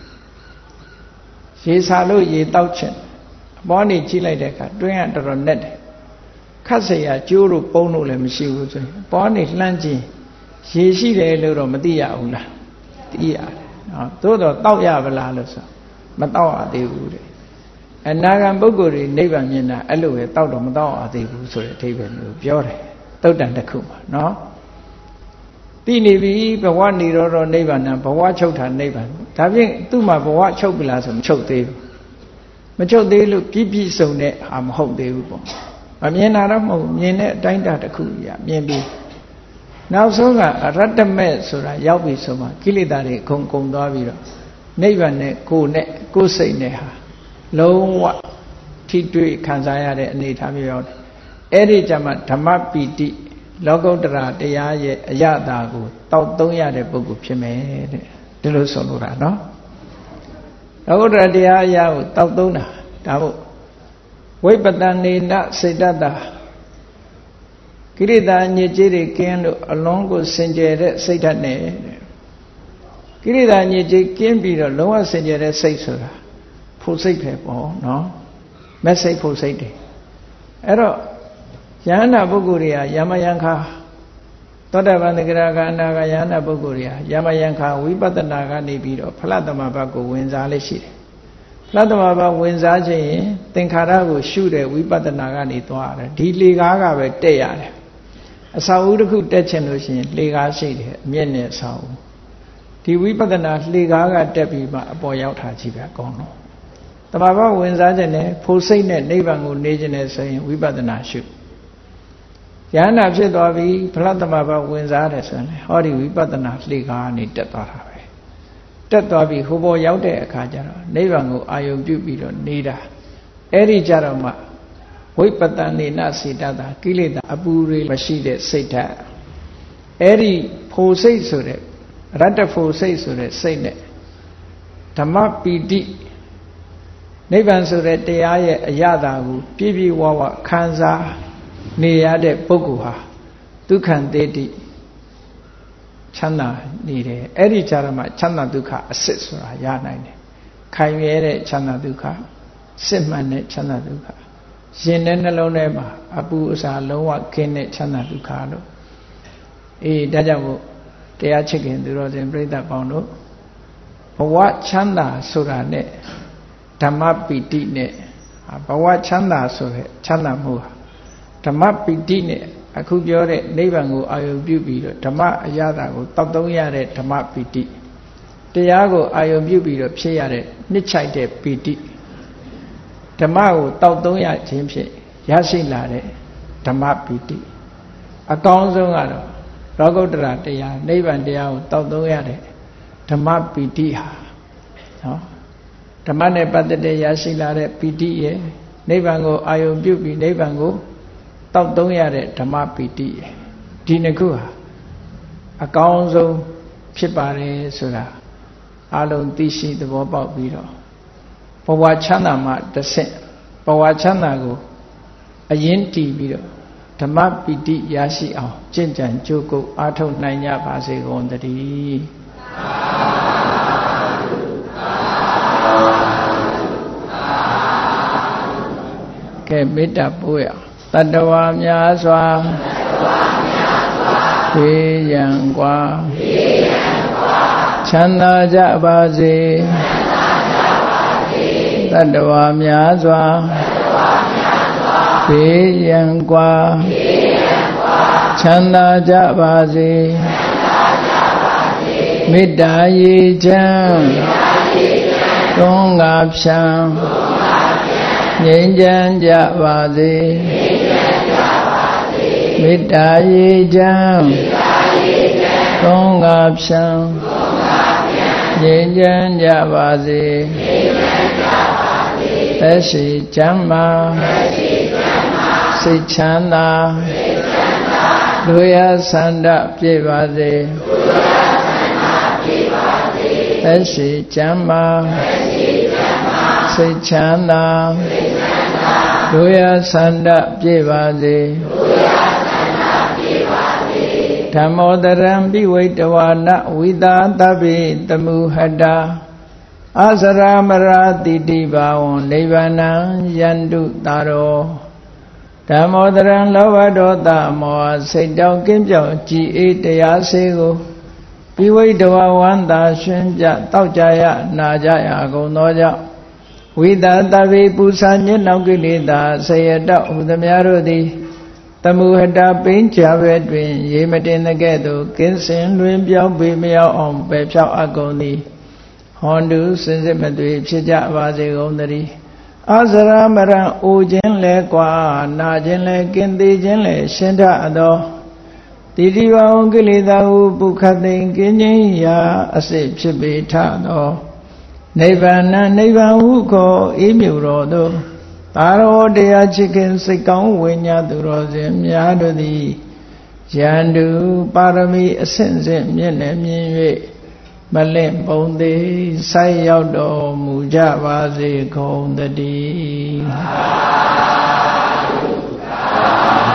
ရေစာလို့ရေတောက်ချင်အပေါ်ကနေကြည့်လိုက်တဲ့အခါတွင်းကတော်တော်နဲ့တယ်ခတ်เสียကျိုးတို့ပုံလို့လည်းမရှိဘူးဆိုရင်အပေါ်ကနေလှမ်းကြည့်ရေရှိတယ်လို့တော့မသိရဘူးလားသိရတယ်နော်သို့တော့တောက်ရပါလားလို့ဆိုမတောက်ရသေးဘူးတဲ့အနာဂံပုဂ္ဂိုလ်တွေနိဗ္ဗာန်မြင်တာအဲ့လိုပဲတောက်တော့မတောက်ရသေးဘူးဆိုတဲ့အဓိပ္ပာယ်မျိုးပြောတယ်သုတ်တန်တစ်ခုမှာနော်သိနေပြီဘဝនិရောဓနိဗ္ဗာန်ဘဝချုပ်တာနိဗ္ဗာန်ဒါဖြင့်သူ့မှာဘဝချုပ်ပြီလားဆိုမချုပ်သေးဘူးမချုပ်သေးလို့ပြည့်ပြည့်စုံတဲ့ဟာမဟုတ်သေးဘူးပေါ့မမြင်တာတော့မဟုတ်မြင်တဲ့အတိုင်းတာတစ်ခုကြီးမြင်ပြီးနောက်ဆုံးကအရတ္တမဲ့ဆိုတာရောက်ပြီဆိုမှကိလေသာတွေအကုန်ကုန်သွားပြီးတော့နိဗ္ဗာန်နဲ့ကိုယ်စိတ်နဲ့ဟာလုံးဝထိတွေ့ခံစားရတဲ့အနေအထားမျိုးရောက်တယ်အဲ့ဒီကြမှာဓမ္မပီတိလောကုတ္တရာတရားရဲ့အရသာကိုတောက်သုံးရတဲ့ပုဂ္ဂိုလ်ဖြစ်မယ်တဲ့ဒီလိုဆိုလို့တာနော်လောကုတ္တရာတရားအရာကိုတောက်သုံးတာဒါမို့ဝိပတ္တနေနစေတတ္တကိရိတာညစ်ကြေးတွေကင်းလို့အလုံးကိုစင်ကြယ်တဲ့စိတ်ဓာတ်နဲ့ကိရိတာညစ်ကြေးကင်းပြီးတော့လုံးဝစင်ကြယ်တဲ့စိတ်ဆိုတာဖို့စိတ်ပဲပေါ့နော်မက်စိတ်ဖို့စိတ်တွေအဲ့တော့ယဟန္တာပုဂ္ဂိုလ်တွေကယမယံခါသောတာပန်သဂရကအနာဂယဟန္တာပုဂ္ဂိုလ်တွေကယမယံခါဝိပဿနာကနေပြီးတော့ဖလတ္တမဘတ်ကိုဝင်စားလေးရှိတယ်ဖလတ္တမဘတ်ဝင်စားခြင်းရင်သင်္ခါရကိုရှုတဲ့ဝိပဿနာကနေသွားရတယ်ဒီလေကားကပဲတက်ရတယ်အစာဦးတစ်ခုတက်ချင်လို့ရှိရင်လေကားရှိတယ်အမျက်နဲ့အစာဦးဒီဝိပဿနာလေကားကတက်ပြီးမှအပေါ်ရောက်တာကြီးပဲအကုန်လုံးတမဘဝင်စားခြင်းနဲ့ဖို့စိတ်နဲ့နိဗ္ဗာန်ကိုနေခြင်းနဲ့ဆိုရင်ဝိပဿနာရှုယန္တာဖြစ်သွားပြီဖလတ္တမဘဝင်စားတယ်ဆိုရင်ဟောဒီဝိပဿနာလေကားကနေတက်သွားတာပဲတက်သွားပြီဟိုပေါ်ရောက်တဲ့အခါကျတော့နိဗ္ဗာန်ကိုအာယုံပြုပြီးတော့နေတာအဲ့ဒီကြတော့မှဝိပတ္တနေနစေတတကိလေသာအပူတွေမရှိတဲ့စိတ်ဓာတ်အဲ့ဒီဖို့စိတ်ဆိုတဲ့ရတ္တဖို့စိတ်ဆိုတဲ့စိတ်နဲ့ဓမ္မပီတိနိဗ္ဗာန်ဆိုတဲ့တရားရဲ့အရသာကိုပြည့်ပြည့်ဝဝခံစားနေရတဲ့ပုဂ္ဂိုလ်ဟာဒုက္ခံတေတိချမ်းသာနေတယ်အဲ့ဒီကြရမှာချမ်းသာဒုက္ခအစစ်ဆိုတာရနိုင်တယ်ခိုင်မြဲတဲ့ချမ်းသာဒုက္ခစစ်မှန်တဲ့ချမ်းသာဒုက္ခရှင်တဲ့နှလုံးထဲမှာအပူအစာလုံးဝခင်းတဲ့ချမ်းသာဒုက္ခလို့ဒါကြောင့်မို့တရားချစ်ခင်သူတော်စင်ပြိဿပေါင်းတို့ဘဝချမ်းသာဆိုတာနဲ့ဓမ္မပီတိနဲ့ဘဝချမ်းသာဆိုတဲ့ချမ်းသာမှုဟာဓမ္မပီတိနဲ့အခုပြောတဲ့နိဗ္ဗာန်ကိုအာရုံပြုပြီးတော့ဓမ္မအရာသာကိုတောက်သုံးရတဲ့ဓမ္မပီတိတရားကိုအာရုံပြုပြီးတော့ဖြစ်ရတဲ့နှစ်ချိုက်တဲ့ပီတိဓမ္မကိုတောက်သုံးရခြင်းဖြင့်ရရှိလာတဲ့ဓမ္မပီတိအကောင်းဆုံးကတော့လောကုတ္တရာတရားနိဗ္ဗာန်တရားကိုတောက်သုံးရတဲ့ဓမ္မပီတိဟာနော်ဓမ္မနဲ့ပတ်သက်တဲ့ရရှိလာတဲ့ပီတိရဲ့နိဗ္ဗာန်ကိုအာယုံပြုပြီးနိဗ္ဗာန်ကိုတောက်သုံးရတဲ့ဓမ္မပီတိရဲ့ဒီနှစ်ခုဟာအကောင်းဆုံးဖြစ်ပါတယ်ဆိုတာအလုံးသိရှိသဘောပေါက်ပြီးတော့ဘဝချမ်းသာမှတစ်ဆင့်ဘဝချမ်းသာကိုအရင်တည်ပြီးတော့ဓမ္မပီတိရရှိအောင်ကျင့်ကြံကြိုးကုပ်အားထုတ်နိုင်ကြပါစေကုန်သတည်းကဲမေတ္တာပို့ရတတ္တဝါများစွာဘေးရန်ကွာချမ်းသာကြပါစေတတ္တဝါများစွာဘေးရန်ကွာချမ်းသာကြပါစေမေတ္တာရေချမ်းသုံးငါဖြံငြိမ်းချမ်းကြပါစေမေတ္တာရေချမ်းသုံးငါဖြံငြိမ်းချမ်းကြပါစေသက်ရှိချမ်းသာစိတ်ချမ်းသာလူရဆန္ဒပြည့်ပါစေသက်ရှိချမ်းသာစိတ်ချမ်းသာလူရဆန္ဒပြည့်ပါစေဓမ္မောတရံပိဝိတဝါနဝိသာတဗ္ဗေတမုဟတာအစရာမရာတိတိဘာဝံနိဗ္ဗာနံယန္တုတာရောဓမ္မောတရံလောဘဒေါသမောဟစိတ်တောင်းကင်းပြောင်းကြည်အေးတရားစေကိုပိဝိတဝါဝန္တာရှင်ပြတောက်ကြရနာကြရကုန်သောကြောင့်ဝိသာတဗ္ဗေပူဇာညစ်နောက်ကိလေသာဆေယတောဟူသမျှတို့သည်တမုဟတာပိဉ္ချဘဲတွင်ရေမတင်တဲ့ကဲ့သို့ကင်းစင်လွင်ပြောင်းပေမရောက်အောင်ပယ်ဖြောက်အပ်ကုန်သည်ဟွန်တုစင်စစ်မသွေဖြစ်ကြပါစေကုန်သတည်းအစရမရံအိုခြင်းလဲကွာနာခြင်းလဲကင်းသေးခြင်းလဲရှင်းထသောတိတိဝံကိလေသာဟုပုခတ်သိင်ကင်းခြင်းရာအစစ်ဖြစ်ပေထသောနိဗ္ဗာန်နိဗ္ဗာန်ဟုခေါ်အေးမြူတော်သို့သာရောတရားချစ်ခင်စိတ်ကောင်းဝိညာသူတော်စင်များတို့သည်ယန္တုပါရမီအဆင့်ဆင့်မြင့်လည်းမြင်၍မလင့်ပုံသေးဆိုက်ရောက်တော်မူကြပါစေကုန်သတည်း